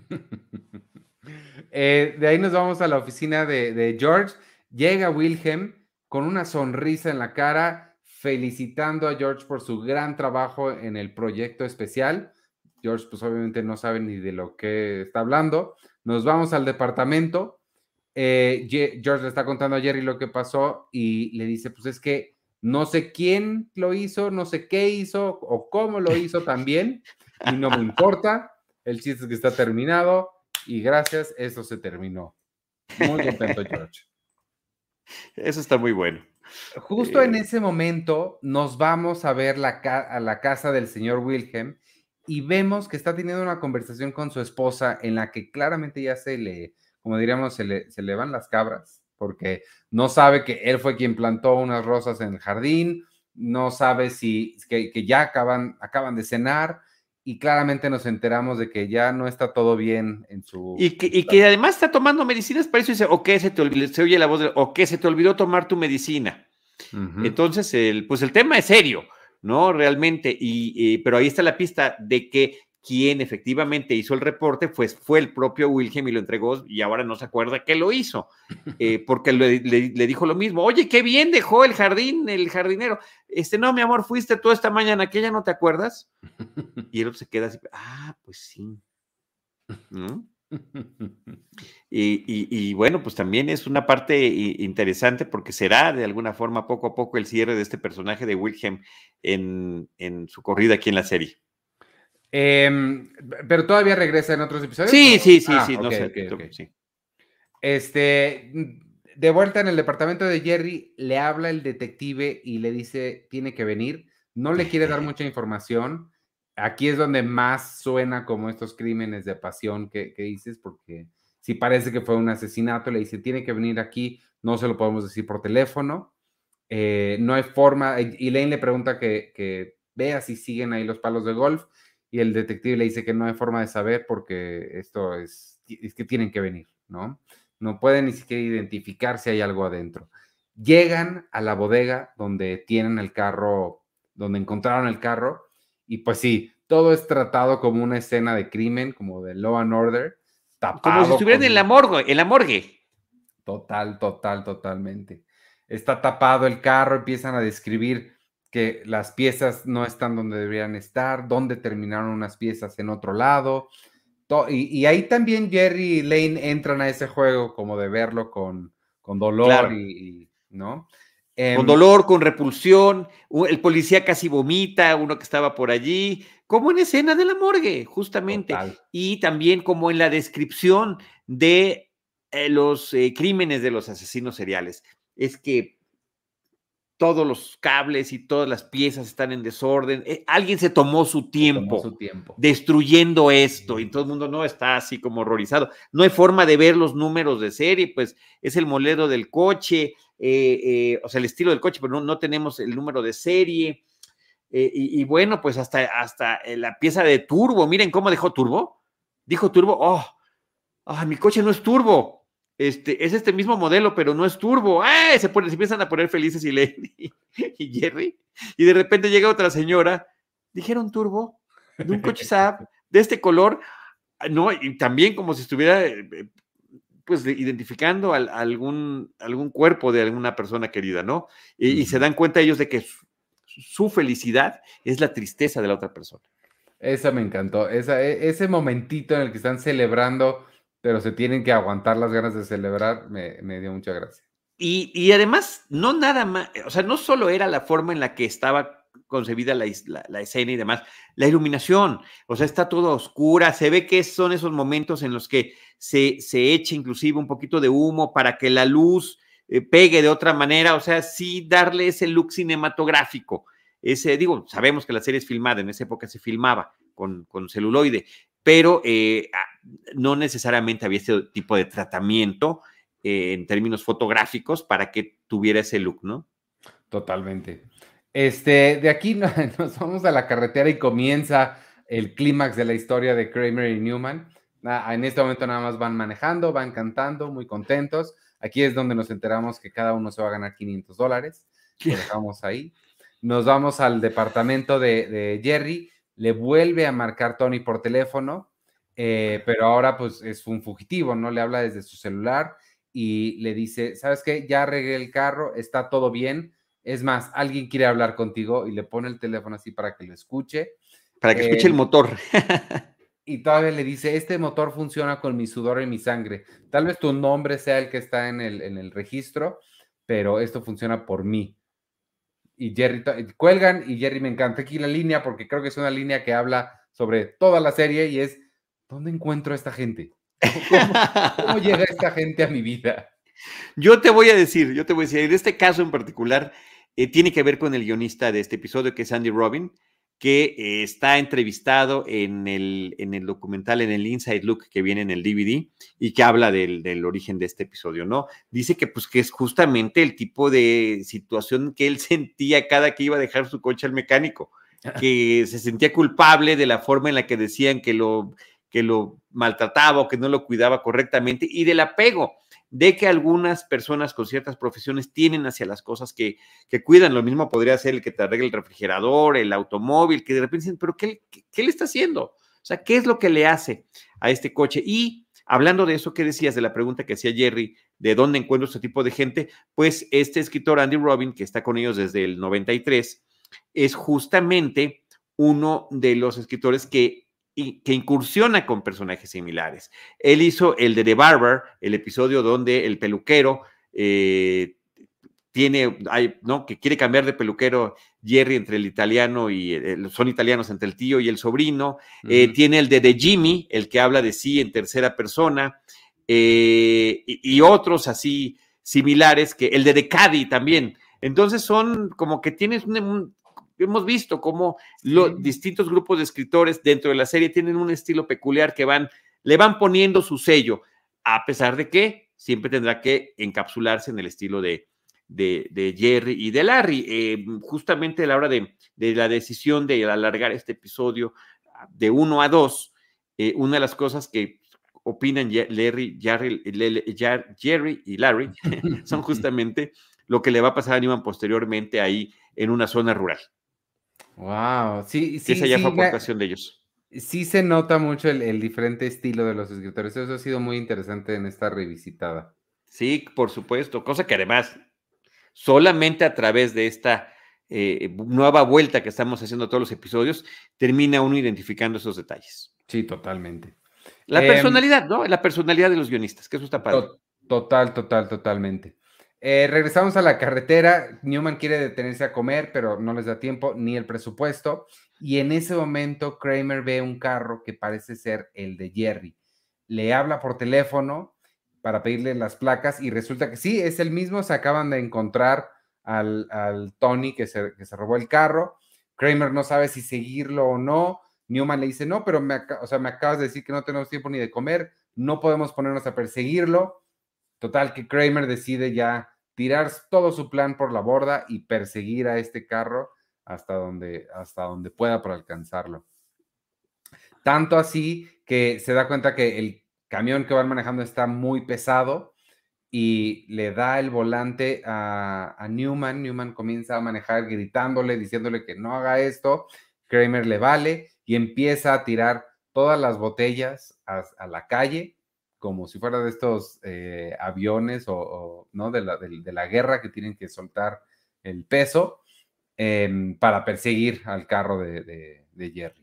eh, de ahí nos vamos a la oficina de, de George. Llega Wilhelm con una sonrisa en la cara, felicitando a George por su gran trabajo en el proyecto especial. George, pues obviamente no sabe ni de lo que está hablando. Nos vamos al departamento. Eh, George le está contando a Jerry lo que pasó y le dice, pues es que no sé quién lo hizo, no sé qué hizo o cómo lo hizo también y no me importa. El chiste es que está terminado y gracias, eso se terminó. Muy contento, George. Eso está muy bueno. Justo Eh, en ese momento nos vamos a ver la ca a la casa del señor Wilhelm y vemos que está teniendo una conversación con su esposa en la que claramente ya se le, como diríamos, se le, se le van las cabras, porque no sabe que él fue quien plantó unas rosas en el jardín, no sabe si que, que ya acaban, acaban de cenar y claramente nos enteramos de que ya no está todo bien en su... Y que, y que además está tomando medicinas para eso y dice, o qué se te olvidó, se oye la voz de, o qué se te olvidó tomar tu medicina. Uh-huh. Entonces, el, pues el tema es serio, ¿no? Realmente, y, y, pero ahí está la pista de que quien efectivamente hizo el reporte, pues fue el propio Wilhelm y lo entregó y ahora no se acuerda que lo hizo, eh, porque le, le, le dijo lo mismo, oye, qué bien dejó el jardín, el jardinero. Este, no, mi amor, fuiste tú esta mañana, ¿que ya no te acuerdas? Y él se queda así, ah, pues sí, ¿no? Y, y, y, bueno, pues también es una parte interesante porque será de alguna forma poco a poco el cierre de este personaje de Wilhelm en, en su corrida aquí en la serie. Eh, pero todavía regresa en otros episodios. Sí, ¿o? sí, sí, ah, sí, okay, no sé. okay, okay. Sí. Este, de vuelta en el departamento de Jerry, le habla el detective y le dice, tiene que venir. No le quiere dar mucha información. Aquí es donde más suena como estos crímenes de pasión que, que dices, porque si parece que fue un asesinato, le dice, tiene que venir aquí, no se lo podemos decir por teléfono. Eh, no hay forma, y Elaine le pregunta que, que vea si siguen ahí los palos de golf, y el detective le dice que no hay forma de saber porque esto es, es que tienen que venir, ¿no? No pueden ni siquiera identificar si hay algo adentro. Llegan a la bodega donde tienen el carro, donde encontraron el carro, y pues sí, todo es tratado como una escena de crimen, como de Law and Order, tapado. Como si estuvieran con... en la morgue, en la morgue. Total, total, totalmente. Está tapado el carro, empiezan a describir que las piezas no están donde deberían estar, dónde terminaron unas piezas en otro lado. Y, y ahí también Jerry y Lane entran a ese juego como de verlo con, con dolor, Claro. y, y ¿no? Con Um, dolor, con repulsión, el policía casi vomita, uno que estaba por allí, como en escena de la morgue, justamente. Total. Y también como en la descripción de eh, los eh, crímenes de los asesinos seriales. Es que todos los cables y todas las piezas están en desorden. Eh, alguien se tomó su tiempo, se tomó su tiempo destruyendo esto, sí. Y todo el mundo no está así como horrorizado. No hay forma de ver los números de serie, pues es el modelo del coche, eh, eh, o sea, el estilo del coche, pero no, no tenemos el número de serie. Eh, y, y bueno, pues hasta, hasta la pieza de turbo. Miren cómo dejó turbo. Dijo turbo, oh, oh mi coche no es turbo. Este, es este mismo modelo, pero no es turbo. ¡Ay! Se, pone, se empiezan a poner felices y Lane y, y Jerry. Y de repente llega otra señora. ¿Dijeron turbo? De un coche Saab, de este color. No, y también como si estuviera pues identificando a, a algún, algún cuerpo de alguna persona querida, ¿no? Y, uh-huh. y se dan cuenta ellos de que su, su felicidad es la tristeza de la otra persona. Esa me encantó. Esa, ese momentito en el que están celebrando, pero se tienen que aguantar las ganas de celebrar, me, me dio mucha gracia. Y, y además, no nada más, o sea, no solo era la forma en la que estaba concebida la, la, la escena y demás, la iluminación, o sea, está toda oscura, se ve que son esos momentos en los que se, se echa inclusive un poquito de humo para que la luz eh, pegue de otra manera, o sea, sí darle ese look cinematográfico. Ese, digo, sabemos que la serie es filmada, en esa época se filmaba con, con celuloide, pero eh, no necesariamente había ese tipo de tratamiento eh, en términos fotográficos para que tuviera ese look, ¿no? Totalmente. Este, de aquí nos vamos a la carretera y comienza el clímax de la historia de Kramer y Newman. En este momento nada más van manejando, van cantando, muy contentos. Aquí es donde nos enteramos que cada uno se va a ganar quinientos dólares. Lo dejamos ahí. Nos vamos al departamento de, de Jerry. Le vuelve a marcar Tony por teléfono, eh, pero ahora pues es un fugitivo, ¿no? Le habla desde su celular y le dice, ¿sabes qué? Ya arreglé el carro, está todo bien. Es más, alguien quiere hablar contigo y le pone el teléfono así para que lo escuche. Para que eh, escuche el motor. Y todavía le dice, este motor funciona con mi sudor y mi sangre. Tal vez tu nombre sea el que está en el, en el registro, pero esto funciona por mí. Y Jerry, cuelgan y Jerry me encanta aquí la línea porque creo que es una línea que habla sobre toda la serie y es, ¿dónde encuentro a esta gente? ¿Cómo, cómo llega esta gente a mi vida? Yo te voy a decir, yo te voy a decir, en este caso en particular, eh, tiene que ver con el guionista de este episodio, que es Andy Robin, que eh, está entrevistado en el, en el documental, en el Inside Look que viene en el D V D y que habla del, del origen de este episodio, ¿no? Dice que pues que es justamente el tipo de situación que él sentía cada que iba a dejar su coche al mecánico, que se sentía culpable de la forma en la que decían que lo, que lo maltrataba o que no lo cuidaba correctamente y del apego de que algunas personas con ciertas profesiones tienen hacia las cosas que, que cuidan. Lo mismo podría ser el que te arregle el refrigerador, el automóvil, que de repente dicen, ¿pero qué, qué, qué le está haciendo? O sea, ¿qué es lo que le hace a este coche? Y hablando de eso que decías, de la pregunta que hacía Jerry, ¿de dónde encuentro este tipo de gente? Pues este escritor Andy Robin, que está con ellos desde el noventa y tres, es justamente uno de los escritores que que incursiona con personajes similares. Él hizo el de The Barber, el episodio donde el peluquero eh, tiene, hay, ¿no? que quiere cambiar de peluquero Jerry entre el italiano y, eh, son italianos entre el tío y el sobrino. Uh-huh. Eh, tiene el de The Jimmy, el que habla de sí en tercera persona, eh, y, y otros así similares, que el de The Caddy también. Entonces son como que tienes un, un hemos visto cómo los sí. distintos grupos de escritores dentro de la serie tienen un estilo peculiar que van, le van poniendo su sello, a pesar de que siempre tendrá que encapsularse en el estilo de, de, de Jerry y de Larry. Eh, justamente a la hora de, de la decisión de alargar este episodio de uno a dos, eh, una de las cosas que opinan Larry, Jerry, Jerry y Larry son justamente lo que le va a pasar a Newman posteriormente ahí en una zona rural. Wow, sí, Que esa sí, ya fue sí, me- aportación de ellos. sí se nota mucho el, el diferente estilo de los escritores. Eso ha sido muy interesante en esta revisitada. Sí, por supuesto, cosa que además solamente a través de esta eh, nueva vuelta que estamos haciendo a todos los episodios, termina uno identificando esos detalles. Sí, totalmente. La Em, personalidad, ¿no? La personalidad de los guionistas, que eso está padre. To- total, total, totalmente. Eh, regresamos a la carretera. Newman quiere detenerse a comer, pero no les da tiempo ni el presupuesto. Y en ese momento Kramer ve un carro que parece ser el de Jerry. Le habla por teléfono para pedirle las placas y resulta que sí, es el mismo. Se acaban de encontrar al, al Tony que se, que se robó el carro. Kramer no sabe si seguirlo o no. Newman le dice, no, pero me, o sea, me acabas de decir que no tenemos tiempo ni de comer, no podemos ponernos a perseguirlo. Total que Kramer decide ya tirar todo su plan por la borda y perseguir a este carro hasta donde, hasta donde pueda para alcanzarlo. Tanto así que se da cuenta que el camión que van manejando está muy pesado y le da el volante a, a Newman. Newman comienza a manejar gritándole, diciéndole que no haga esto. Kramer le vale y empieza a tirar todas las botellas a, a la calle, como si fuera de estos eh, aviones o, o, ¿no? de, la, de, de la guerra que tienen que soltar el peso eh, para perseguir al carro de, de, de Jerry.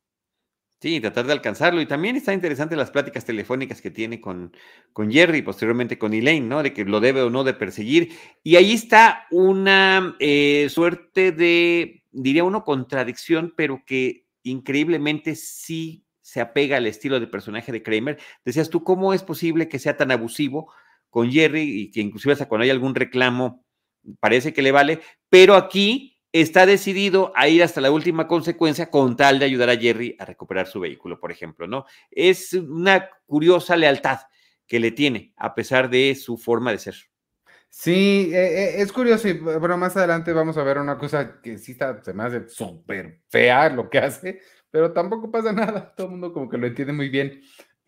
Sí, tratar de alcanzarlo. Y también está interesante las pláticas telefónicas que tiene con, con Jerry y posteriormente con Elaine, ¿no? De que lo debe o no de perseguir. Y ahí está una eh, suerte de, diría uno, contradicción, pero que increíblemente sí se apega al estilo de personaje de Kramer. Decías tú, ¿cómo es posible que sea tan abusivo con Jerry y que inclusive hasta cuando hay algún reclamo parece que le vale? Pero aquí está decidido a ir hasta la última consecuencia con tal de ayudar a Jerry a recuperar su vehículo, por ejemplo, ¿no? Es una curiosa lealtad que le tiene, a pesar de su forma de ser. Sí, eh, eh, es curioso, y bueno, más adelante vamos a ver una cosa que sí está, se me hace súper fea lo que hace, pero tampoco pasa nada, todo el mundo como que lo entiende muy bien.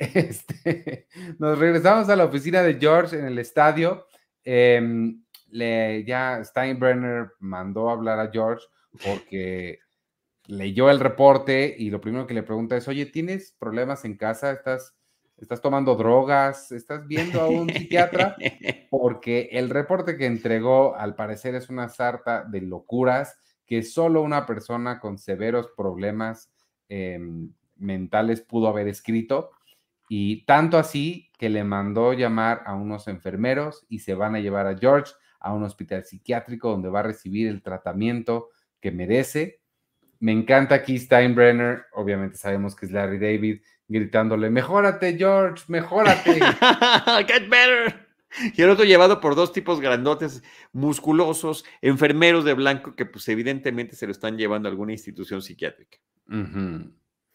Este, nos regresamos a la oficina de George en el estadio. Eh, le, ya Steinbrenner mandó a hablar a George porque leyó el reporte y lo primero que le pregunta es, oye, ¿tienes problemas en casa? ¿Estás, estás tomando drogas? ¿Estás viendo a un psiquiatra? Porque el reporte que entregó al parecer es una sarta de locuras que solo una persona con severos problemas eh, mentales pudo haber escrito. Y tanto así que le mandó llamar a unos enfermeros y se van a llevar a George a un hospital psiquiátrico donde va a recibir el tratamiento que merece. Me encanta aquí Steinbrenner, obviamente sabemos que es Larry David, gritándole, mejórate George, mejórate. Get better. Y el otro llevado por dos tipos grandotes, musculosos, enfermeros de blanco, que pues evidentemente se lo están llevando a alguna institución psiquiátrica. Uh-huh.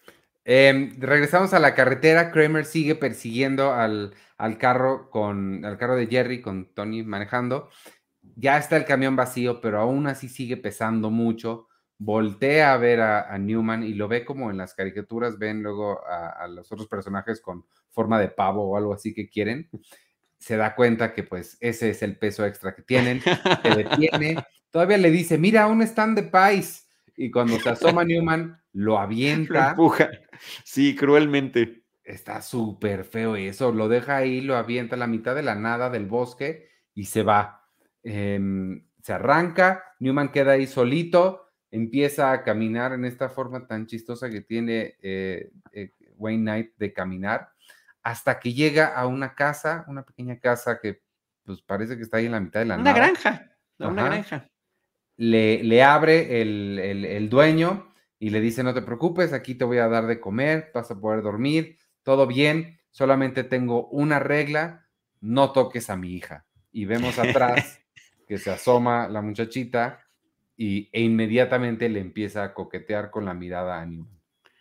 Eh, regresamos a la carretera. Kramer sigue persiguiendo al, al carro con al carro de Jerry con Tony manejando. Ya está el camión vacío, pero aún así sigue pesando mucho. Voltea a ver a, a Newman y lo ve como en las caricaturas ven luego a, a los otros personajes con forma de pavo o algo así que quieren. Se da cuenta que pues ese es el peso extra que tienen. Se detiene. Todavía le dice, mira, un stand de pies. Y cuando se asoma Newman, lo Lo avienta. empuja. Sí, cruelmente. Está súper feo eso. Lo deja ahí, lo avienta a la mitad de la nada del bosque y se va. Eh, se arranca, Newman queda ahí solito, empieza a caminar en esta forma tan chistosa que tiene eh, eh, Wayne Knight de caminar, hasta que llega a una casa, una pequeña casa que pues parece que está ahí en la mitad de la Una nada. granja. Una Ajá. granja. Le, le abre el, el, el dueño y le dice, no te preocupes, aquí te voy a dar de comer, vas a poder dormir, todo bien, solamente tengo una regla, no toques a mi hija. Y vemos atrás que se asoma la muchachita y, e inmediatamente le empieza a coquetear con la mirada a Newman.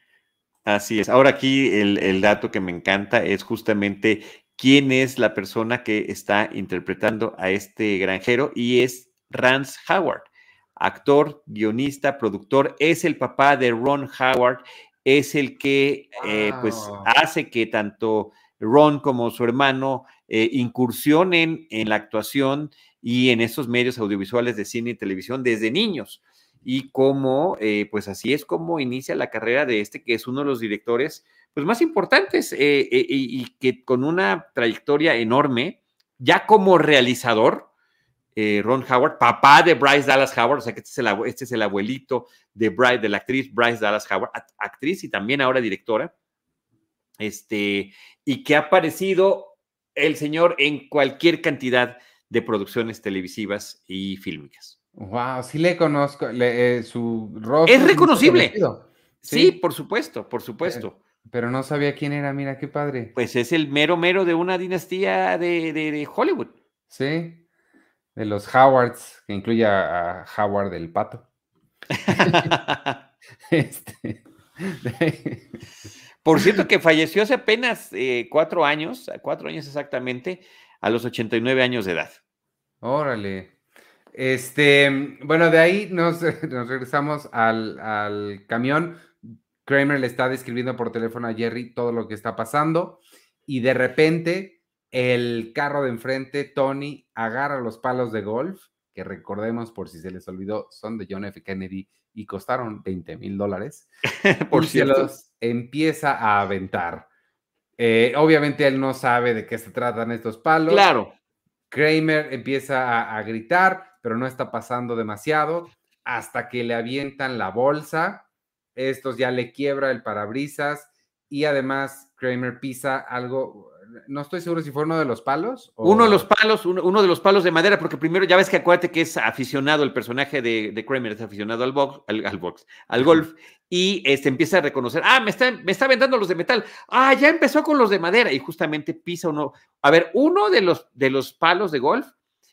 Así es. Ahora aquí el, el dato que me encanta es justamente quién es la persona que está interpretando a este granjero y es Rance Howard, actor, guionista, productor, es el papá de Ron Howard, es el que eh, pues Wow. hace que tanto Ron como su hermano eh, incursionen en la actuación y en estos medios audiovisuales de cine y televisión desde niños. y cómo, eh, pues así es como inicia la carrera de este, que es uno de los directores pues, más importantes eh, eh, y, y que con una trayectoria enorme, ya como realizador, eh, Ron Howard, papá de Bryce Dallas Howard, o sea que este es el, este es el abuelito de, Bryce, de la actriz Bryce Dallas Howard, actriz y también ahora directora, este, y que ha aparecido el señor en cualquier cantidad de producciones televisivas y fílmicas. Wow, sí le conozco, le, eh, su rostro es reconocible. Sí, sí, por supuesto, por supuesto. Eh, pero no sabía quién era, mira qué padre. Pues es el mero mero de una dinastía de, de, de Hollywood. Sí, de los Howards, que incluye a, a Howard el Pato. este, Por cierto, que falleció hace apenas eh, cuatro años, cuatro años exactamente, a los ochenta y nueve años de edad. Órale. Este, bueno, de ahí nos, nos regresamos al, al camión. Kramer le está describiendo por teléfono a Jerry todo lo que está pasando y de repente el carro de enfrente, Tony, agarra los palos de golf, que recordemos por si se les olvidó, son de John F. Kennedy y costaron veinte mil dólares. Por y cierto. se los empieza a aventar. Eh, obviamente él no sabe de qué se tratan estos palos. Claro. Kramer empieza a, a gritar, pero no está pasando demasiado, hasta que le avientan la bolsa. Estos ya le quiebra el parabrisas y además Kramer pisa algo, no estoy seguro si fue uno de los palos. O... Uno de los palos, uno, uno de los palos de madera, porque primero ya ves que acuérdate que es aficionado, el personaje de, de Kramer es aficionado al box, al, al box, al golf, y este, empieza a reconocer, ah, me está, me está aventando los de metal, ah, ya empezó con los de madera, y justamente pisa uno. A ver, uno de los, de los palos de golf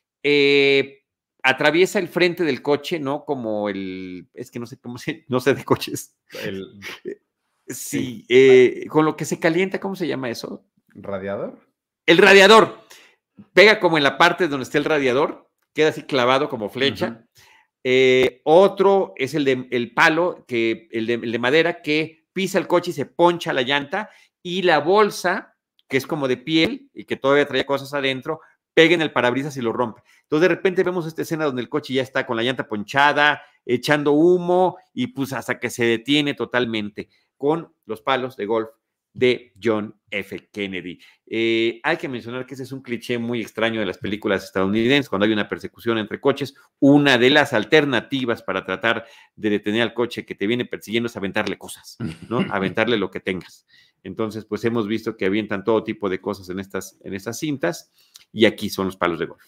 eh, atraviesa el frente del coche, ¿no? Como el, es que no sé cómo se, no sé de coches. El, sí, sí. Eh, con lo que se calienta, ¿cómo se llama eso? ¿Radiador? El radiador. Pega como en la parte donde está el radiador, queda así clavado como flecha. Uh-huh. eh, otro es el de el palo, que, el, de, el de madera, que pisa el coche y se poncha la llanta, y la bolsa, que es como de piel y que todavía traía cosas adentro, pega en el parabrisas y lo rompe. Entonces de repente vemos esta escena donde el coche ya está con la llanta ponchada, echando humo, y pues hasta que se detiene totalmente con los palos de golf de John F. Kennedy. Eh, hay que mencionar que ese es un cliché muy extraño de las películas estadounidenses. Cuando hay una persecución entre coches, una de las alternativas para tratar de detener al coche que te viene persiguiendo es aventarle cosas, ¿no? Aventarle lo que tengas. Entonces, pues hemos visto que avientan todo tipo de cosas en estas, en estas cintas, y aquí son los palos de golf.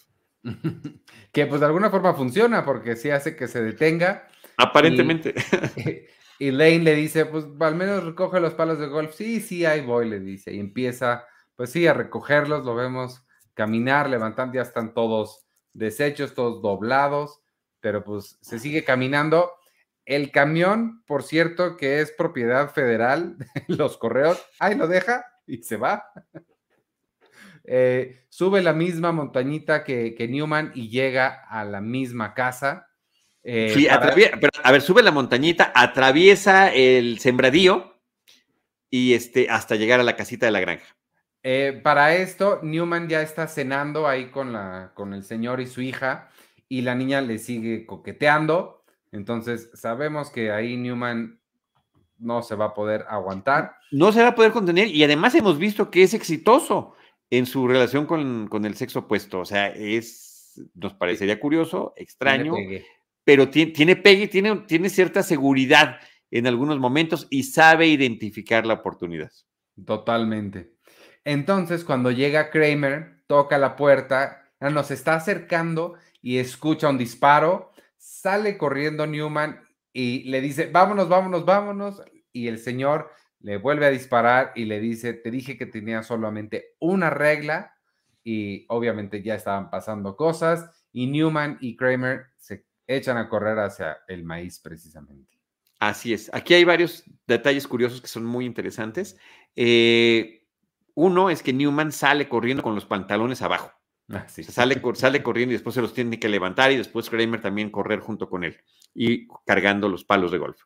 Que pues de alguna forma funciona, porque sí hace que se detenga. Aparentemente. Y, y Lane le dice, pues al menos recoge los palos de golf. Sí, sí, ahí voy, le dice. Y empieza, pues sí, a recogerlos. Lo vemos caminar, levantando, ya están todos deshechos, todos doblados, pero pues se sigue caminando. El camión, por cierto, que es propiedad federal de los correos, ahí lo deja y se va. Eh, sube la misma montañita que, que Newman y llega a la misma casa. Eh, sí, para... atraviesa, pero, a ver, sube la montañita, atraviesa el sembradío y este, hasta llegar a la casita de la granja. Eh, para esto, Newman ya está cenando ahí con, la, con el señor y su hija, y la niña le sigue coqueteando. Entonces sabemos que ahí Newman no se va a poder aguantar. No se va a poder contener, y además hemos visto que es exitoso en su relación con, con el sexo opuesto. O sea, es, nos parecería curioso, extraño, tiene pegue. pero tiene, tiene pegue, tiene, tiene cierta seguridad en algunos momentos y sabe identificar la oportunidad. Totalmente. Entonces, cuando llega Kramer, toca la puerta, nos está acercando y escucha un disparo, sale corriendo Newman y le dice, vámonos, vámonos, vámonos, y el señor le vuelve a disparar y le dice, te dije que tenía solamente una regla, y obviamente ya estaban pasando cosas, y Newman y Kramer se echan a correr hacia el maíz precisamente. Así es. Aquí hay varios detalles curiosos que son muy interesantes. Eh, uno es que Newman sale corriendo con los pantalones abajo. Ah, sí. O sea, sale, sale corriendo y después se los tiene que levantar, y después Kramer también correr junto con él y cargando los palos de golf.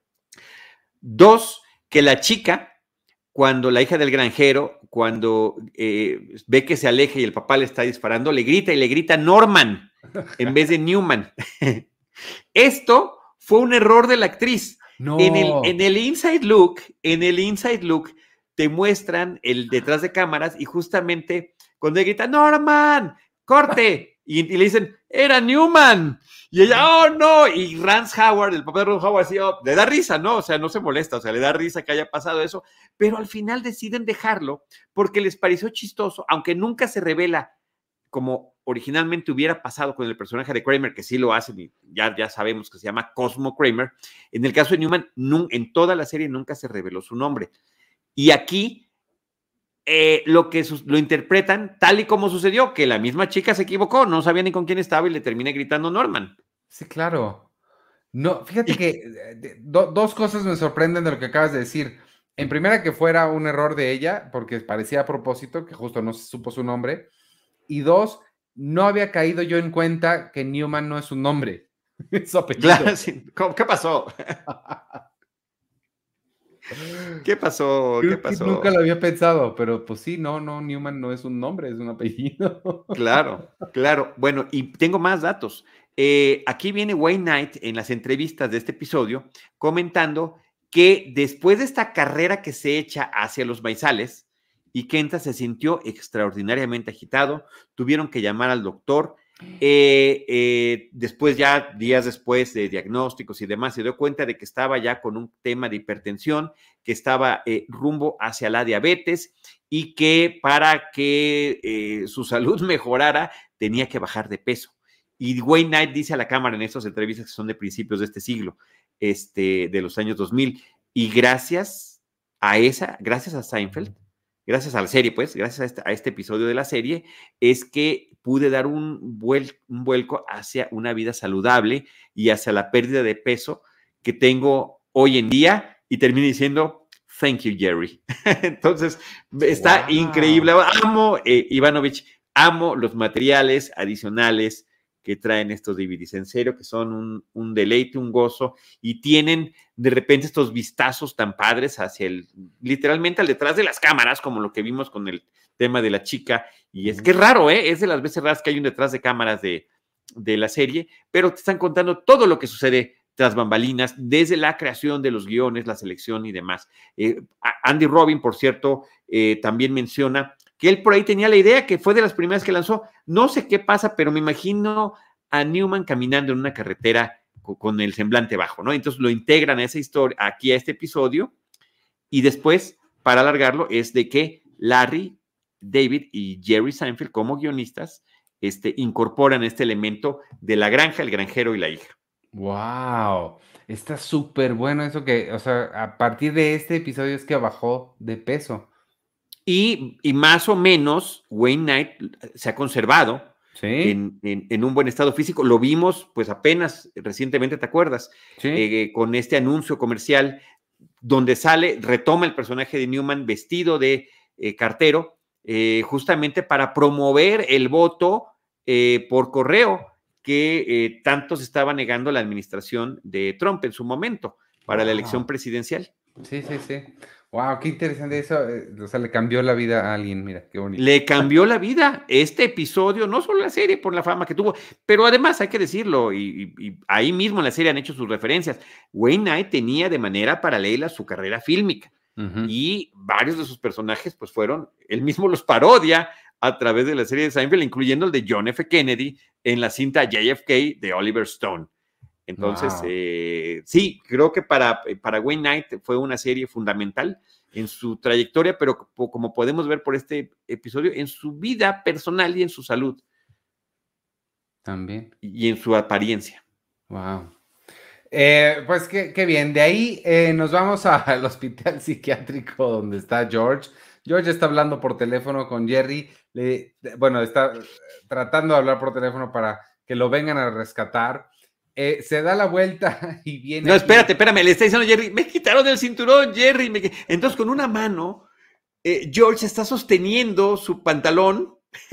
Dos, que la chica, cuando la hija del granjero, cuando eh, ve que se aleja y el papá le está disparando, le grita y le grita Norman en vez de Newman. Esto fue un error de la actriz. No. En el, en el Inside Look, en el Inside Look, te muestran el detrás de cámaras y justamente cuando ella grita, Norman, corte, y, y le dicen, era Newman, y ella, oh no, y Rance Howard, el papá de Ron Howard, así, oh, le da risa, ¿no? O sea, no se molesta, o sea, le da risa que haya pasado eso, pero al final deciden dejarlo porque les pareció chistoso, aunque nunca se revela como originalmente hubiera pasado con el personaje de Kramer, que sí lo hacen y ya, ya sabemos que se llama Cosmo Kramer. En el caso de Newman, no, en toda la serie nunca se reveló su nombre. Y aquí eh, lo que su, lo interpretan tal y como sucedió, que la misma chica se equivocó, no sabía ni con quién estaba y le termina gritando Norman. Sí, claro. No, fíjate que eh, do, dos cosas me sorprenden de lo que acabas de decir. En primera, que fuera un error de ella, porque parecía a propósito, que justo no se supo su nombre. Y dos, no había caído yo en cuenta que Newman no es un nombre, es su apellido. Claro, sí. ¿Qué pasó? ¿Qué pasó? Creo ¿Qué pasó? Que nunca lo había pensado, pero pues sí, no, no, Newman no es un nombre, es un apellido. Claro, claro. Bueno, y tengo más datos. Eh, aquí viene Wayne Knight en las entrevistas de este episodio comentando que después de esta carrera que se echa hacia los maizales, y Kenta se sintió extraordinariamente agitado, tuvieron que llamar al doctor, eh, eh, después ya, días después de diagnósticos y demás, se dio cuenta de que estaba ya con un tema de hipertensión, que estaba eh, rumbo hacia la diabetes y que para que eh, su salud mejorara tenía que bajar de peso. Y Wayne Knight dice a la cámara en estas entrevistas que son de principios de este siglo, este, de los años dos mil, y gracias a esa, gracias a Seinfeld, gracias a la serie, pues, gracias a este, a este episodio de la serie, es que pude dar un, vuel, un vuelco hacia una vida saludable y hacia la pérdida de peso que tengo hoy en día, y termino diciendo, thank you, Jerry. Entonces, está wow. increíble. Amo, eh, Ivanovich, amo los materiales adicionales que traen estos D V Ds, en serio, que son un, un deleite, un gozo, y tienen de repente estos vistazos tan padres hacia el, literalmente al detrás de las cámaras, como lo que vimos con el tema de la chica, y es que es raro, ¿eh? Es de las veces raras que hay un detrás de cámaras de, de la serie, pero te están contando todo lo que sucede tras bambalinas, desde la creación de los guiones, la selección y demás. Eh, Andy Robin, por cierto, eh, también menciona que él por ahí tenía la idea, que fue de las primeras que lanzó. No sé qué pasa, pero me imagino a Newman caminando en una carretera con, con el semblante bajo, ¿no? Entonces lo integran a esa historia, aquí a este episodio, y después, para alargarlo, es de que Larry, David y Jerry Seinfeld, como guionistas, este, incorporan este elemento de la granja, el granjero y la hija. ¡Wow! Está súper bueno eso que, o sea, a partir de este episodio es que bajó de peso. Y, y más o menos Wayne Knight se ha conservado ¿Sí? en, en, en un buen estado físico. Lo vimos pues apenas recientemente, ¿te acuerdas? ¿Sí? Eh, con este anuncio comercial donde sale, retoma el personaje de Newman vestido de eh, cartero, eh, justamente para promover el voto eh, por correo que eh, tanto se estaba negando la administración de Trump en su momento para wow. la elección presidencial. Sí, sí, sí. Wow, qué interesante eso. O sea, le cambió la vida a alguien, mira, qué bonito. Le cambió la vida este episodio, no solo la serie por la fama que tuvo, pero además hay que decirlo, y, y, y ahí mismo en la serie han hecho sus referencias. Wayne Knight tenía de manera paralela su carrera fílmica, uh-huh. y varios de sus personajes pues fueron, él mismo los parodia a través de la serie de Seinfeld, incluyendo el de John F. Kennedy en la cinta J F K de Oliver Stone. Entonces, wow. eh, sí, creo que para, para Wayne Knight fue una serie fundamental en su trayectoria, pero como podemos ver por este episodio, en su vida personal y en su salud. También. Y en su apariencia. Wow. Eh, pues qué, qué bien. De ahí eh, nos vamos a, al hospital psiquiátrico donde está George. George está hablando por teléfono con Jerry. Le, bueno, está tratando de hablar por teléfono para que lo vengan a rescatar. Eh, se da la vuelta y viene... No, espérate, espérame, le está diciendo Jerry, me quitaron el cinturón, Jerry. Me... Entonces, con una mano, eh, George está sosteniendo su pantalón.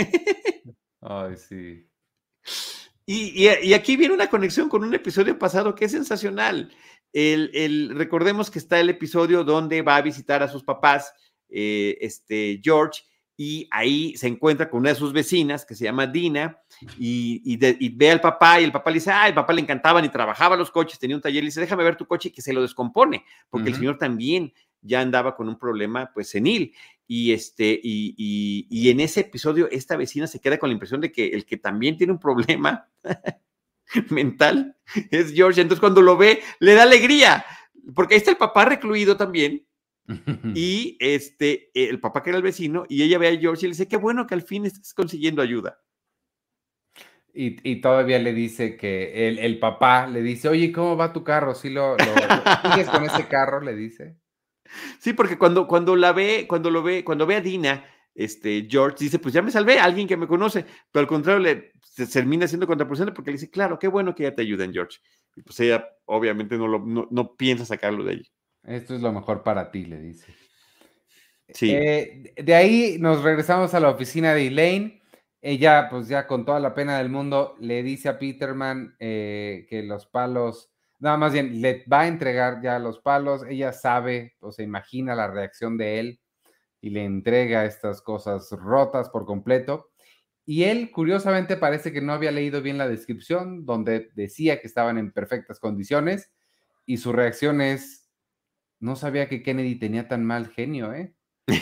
Ay, sí. Y, y, y aquí viene una conexión con un episodio pasado que es sensacional. El, el, recordemos que está el episodio donde va a visitar a sus papás, eh, este, George, y ahí se encuentra con una de sus vecinas que se llama Dina y, y, de, y ve al papá y el papá le dice, ah, el papá le encantaban y trabajaba los coches, tenía un taller, le dice, déjame ver tu coche y que se lo descompone, porque uh-huh. el señor también ya andaba con un problema pues senil y, este, y, y, y en ese episodio esta vecina se queda con la impresión de que el que también tiene un problema mental es George, entonces cuando lo ve le da alegría, porque ahí está el papá recluido también. Y este, el papá que era el vecino, y ella ve a George y le dice, qué bueno que al fin estás consiguiendo ayuda. Y, y todavía le dice que el, el papá le dice, oye, ¿cómo va tu carro? ¿Sí lo, lo, lo sigues con ese carro? Le dice. Sí, porque cuando, cuando la ve, cuando lo ve, cuando ve a Dina, este, George dice, pues ya me salvé, alguien que me conoce, pero al contrario le se termina siendo contraproducente porque le dice, claro, qué bueno que ya te ayuden, George. Y pues ella obviamente no, lo, no, no piensa sacarlo de allí. Esto es lo mejor para ti, le dice. Sí. Eh, de ahí nos regresamos a la oficina de Elaine. Ella, pues ya con toda la pena del mundo, le dice a Peterman eh, que los palos, nada más bien, le va a entregar ya los palos. Ella sabe o se imagina la reacción de él y le entrega estas cosas rotas por completo. Y él, curiosamente, parece que no había leído bien la descripción, donde decía que estaban en perfectas condiciones, y su reacción es, no sabía que Kennedy tenía tan mal genio, ¿eh?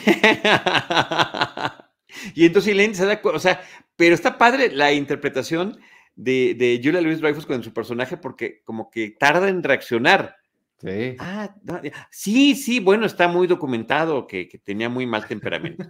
Y entonces Elaine se da cuenta, o sea, pero está padre la interpretación de, de Julia Louis-Dreyfus con su personaje porque como que tarda en reaccionar. Sí. Ah, no, sí, sí, bueno, está muy documentado que, que tenía muy mal temperamento.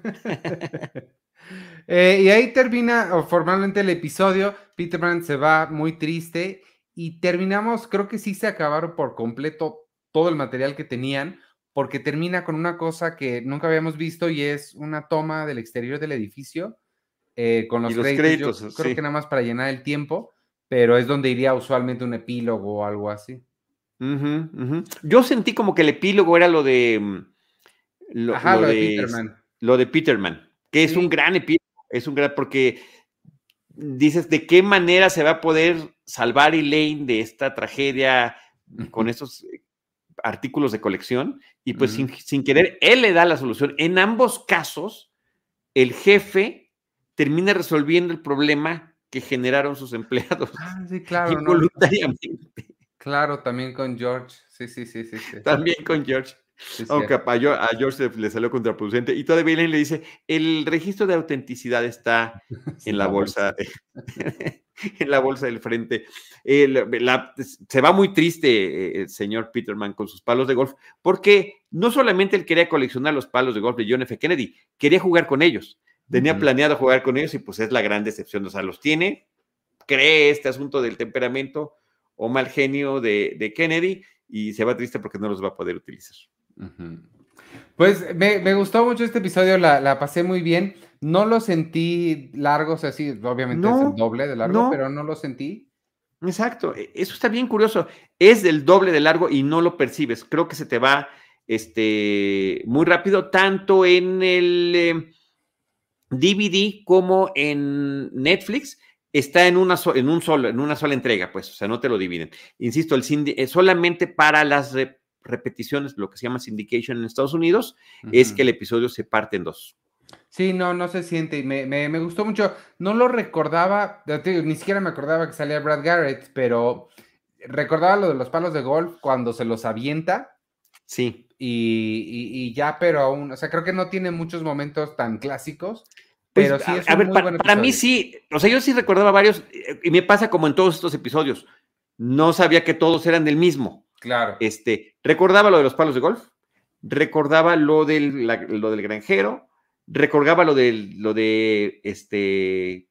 eh, y ahí termina formalmente el episodio. Peterman se va muy triste y terminamos, creo que sí se acabaron por completo todo el material que tenían, porque termina con una cosa que nunca habíamos visto y es una toma del exterior del edificio eh, con los, y los créditos. créditos. Yo sí. creo que nada más para llenar el tiempo, pero es donde iría usualmente un epílogo o algo así. Uh-huh, uh-huh. Yo sentí como que el epílogo era lo de lo, Ajá, lo lo de, de Peterman. Lo de Peterman, que sí. es un gran epílogo, es un gran, porque dices de qué manera se va a poder salvar Elaine de esta tragedia con estos artículos de colección, y pues uh-huh. sin, sin querer, él le da la solución. En ambos casos, el jefe termina resolviendo el problema que generaron sus empleados. Ah, sí, claro. Involuntariamente. No. Claro, también con George. Sí, sí, sí, sí. sí. También con George. Sí, aunque a, a George le salió contraproducente. Y todavía Elaine le dice, el registro de autenticidad está sí, en la, la bolsa, bolsa. en la bolsa del frente. Eh, la, la, se va muy triste el señor Peterman con sus palos de golf, porque no solamente él quería coleccionar los palos de golf de John F. Kennedy, quería jugar con ellos. Tenía uh-huh. planeado jugar con ellos y pues es la gran decepción. O sea, los tiene, cree este asunto del temperamento o mal genio de, de Kennedy y se va triste porque no los va a poder utilizar. Uh-huh. Pues me, me, gustó mucho este episodio, la, la pasé muy bien. No lo sentí largo, o sea, sí, obviamente no, es el doble de largo, no. pero no lo sentí. Exacto, eso está bien curioso. Es del doble de largo y no lo percibes. Creo que se te va este, muy rápido, tanto en el eh, D V D como en Netflix. Está en una, so, en, un solo, en una sola entrega, pues, o sea, no te lo dividen. Insisto, el es solamente para las re, repeticiones, lo que se llama syndication en Estados Unidos, uh-huh. es que el episodio se parte en dos. Sí, no, no se siente y me, me, me gustó mucho. No lo recordaba, ni siquiera me acordaba que salía Brad Garrett, pero recordaba lo de los palos de golf cuando se los avienta. Sí. Y, y, y ya, pero aún, o sea, creo que no tiene muchos momentos tan clásicos. Pero pues, sí es a, un a ver, muy para, buen para mí sí, o sea, yo sí recordaba varios, y me pasa como en todos estos episodios. No sabía que todos eran del mismo. Claro. Este, recordaba lo de los palos de golf, recordaba lo del, la, lo del granjero, recordaba lo del, lo de este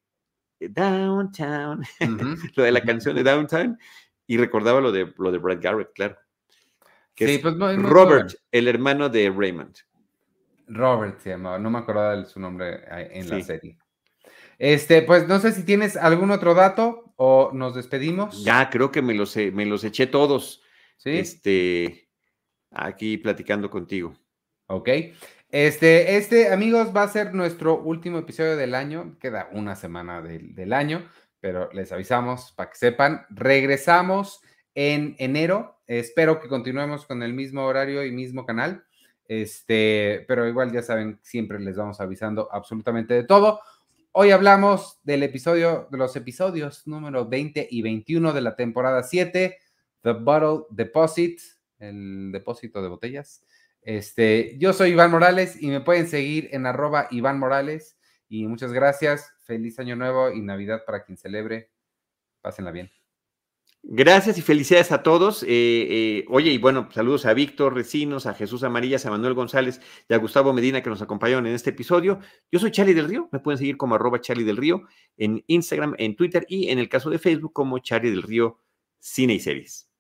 Downtown, uh-huh. lo de la canción de Downtown, y recordaba lo de lo de Brad Garrett, claro. Que sí, es pues muy, muy Robert, bueno. el hermano de Raymond. Robert se llamaba, no me acordaba de su nombre en sí. la serie. Este, pues no sé si tienes algún otro dato o nos despedimos. Ya, creo que me los, me los eché todos. Sí. Este, aquí platicando contigo. Ok. Este, este, amigos, va a ser nuestro último episodio del año. Queda una semana del, del año, pero les avisamos para que sepan. Regresamos en enero. Espero que continuemos con el mismo horario y mismo canal. Este, pero igual ya saben, siempre les vamos avisando absolutamente de todo. Hoy hablamos del episodio, de los episodios número veinte y veintiuno de la temporada siete, The Bottle Deposit, el depósito de botellas. Este, yo soy Iván Morales y me pueden seguir en arroba Iván Morales. Y muchas gracias. Feliz Año Nuevo y Navidad para quien celebre. Pásenla bien. Gracias y felicidades a todos. Eh, eh, oye, y bueno, saludos a Víctor Recinos, a Jesús Amarillas, a Manuel González y a Gustavo Medina que nos acompañaron en este episodio. Yo soy Charlie del Río, me pueden seguir como arroba Charlie del Río en Instagram, en Twitter y en el caso de Facebook como Charlie del Río Cine y Series.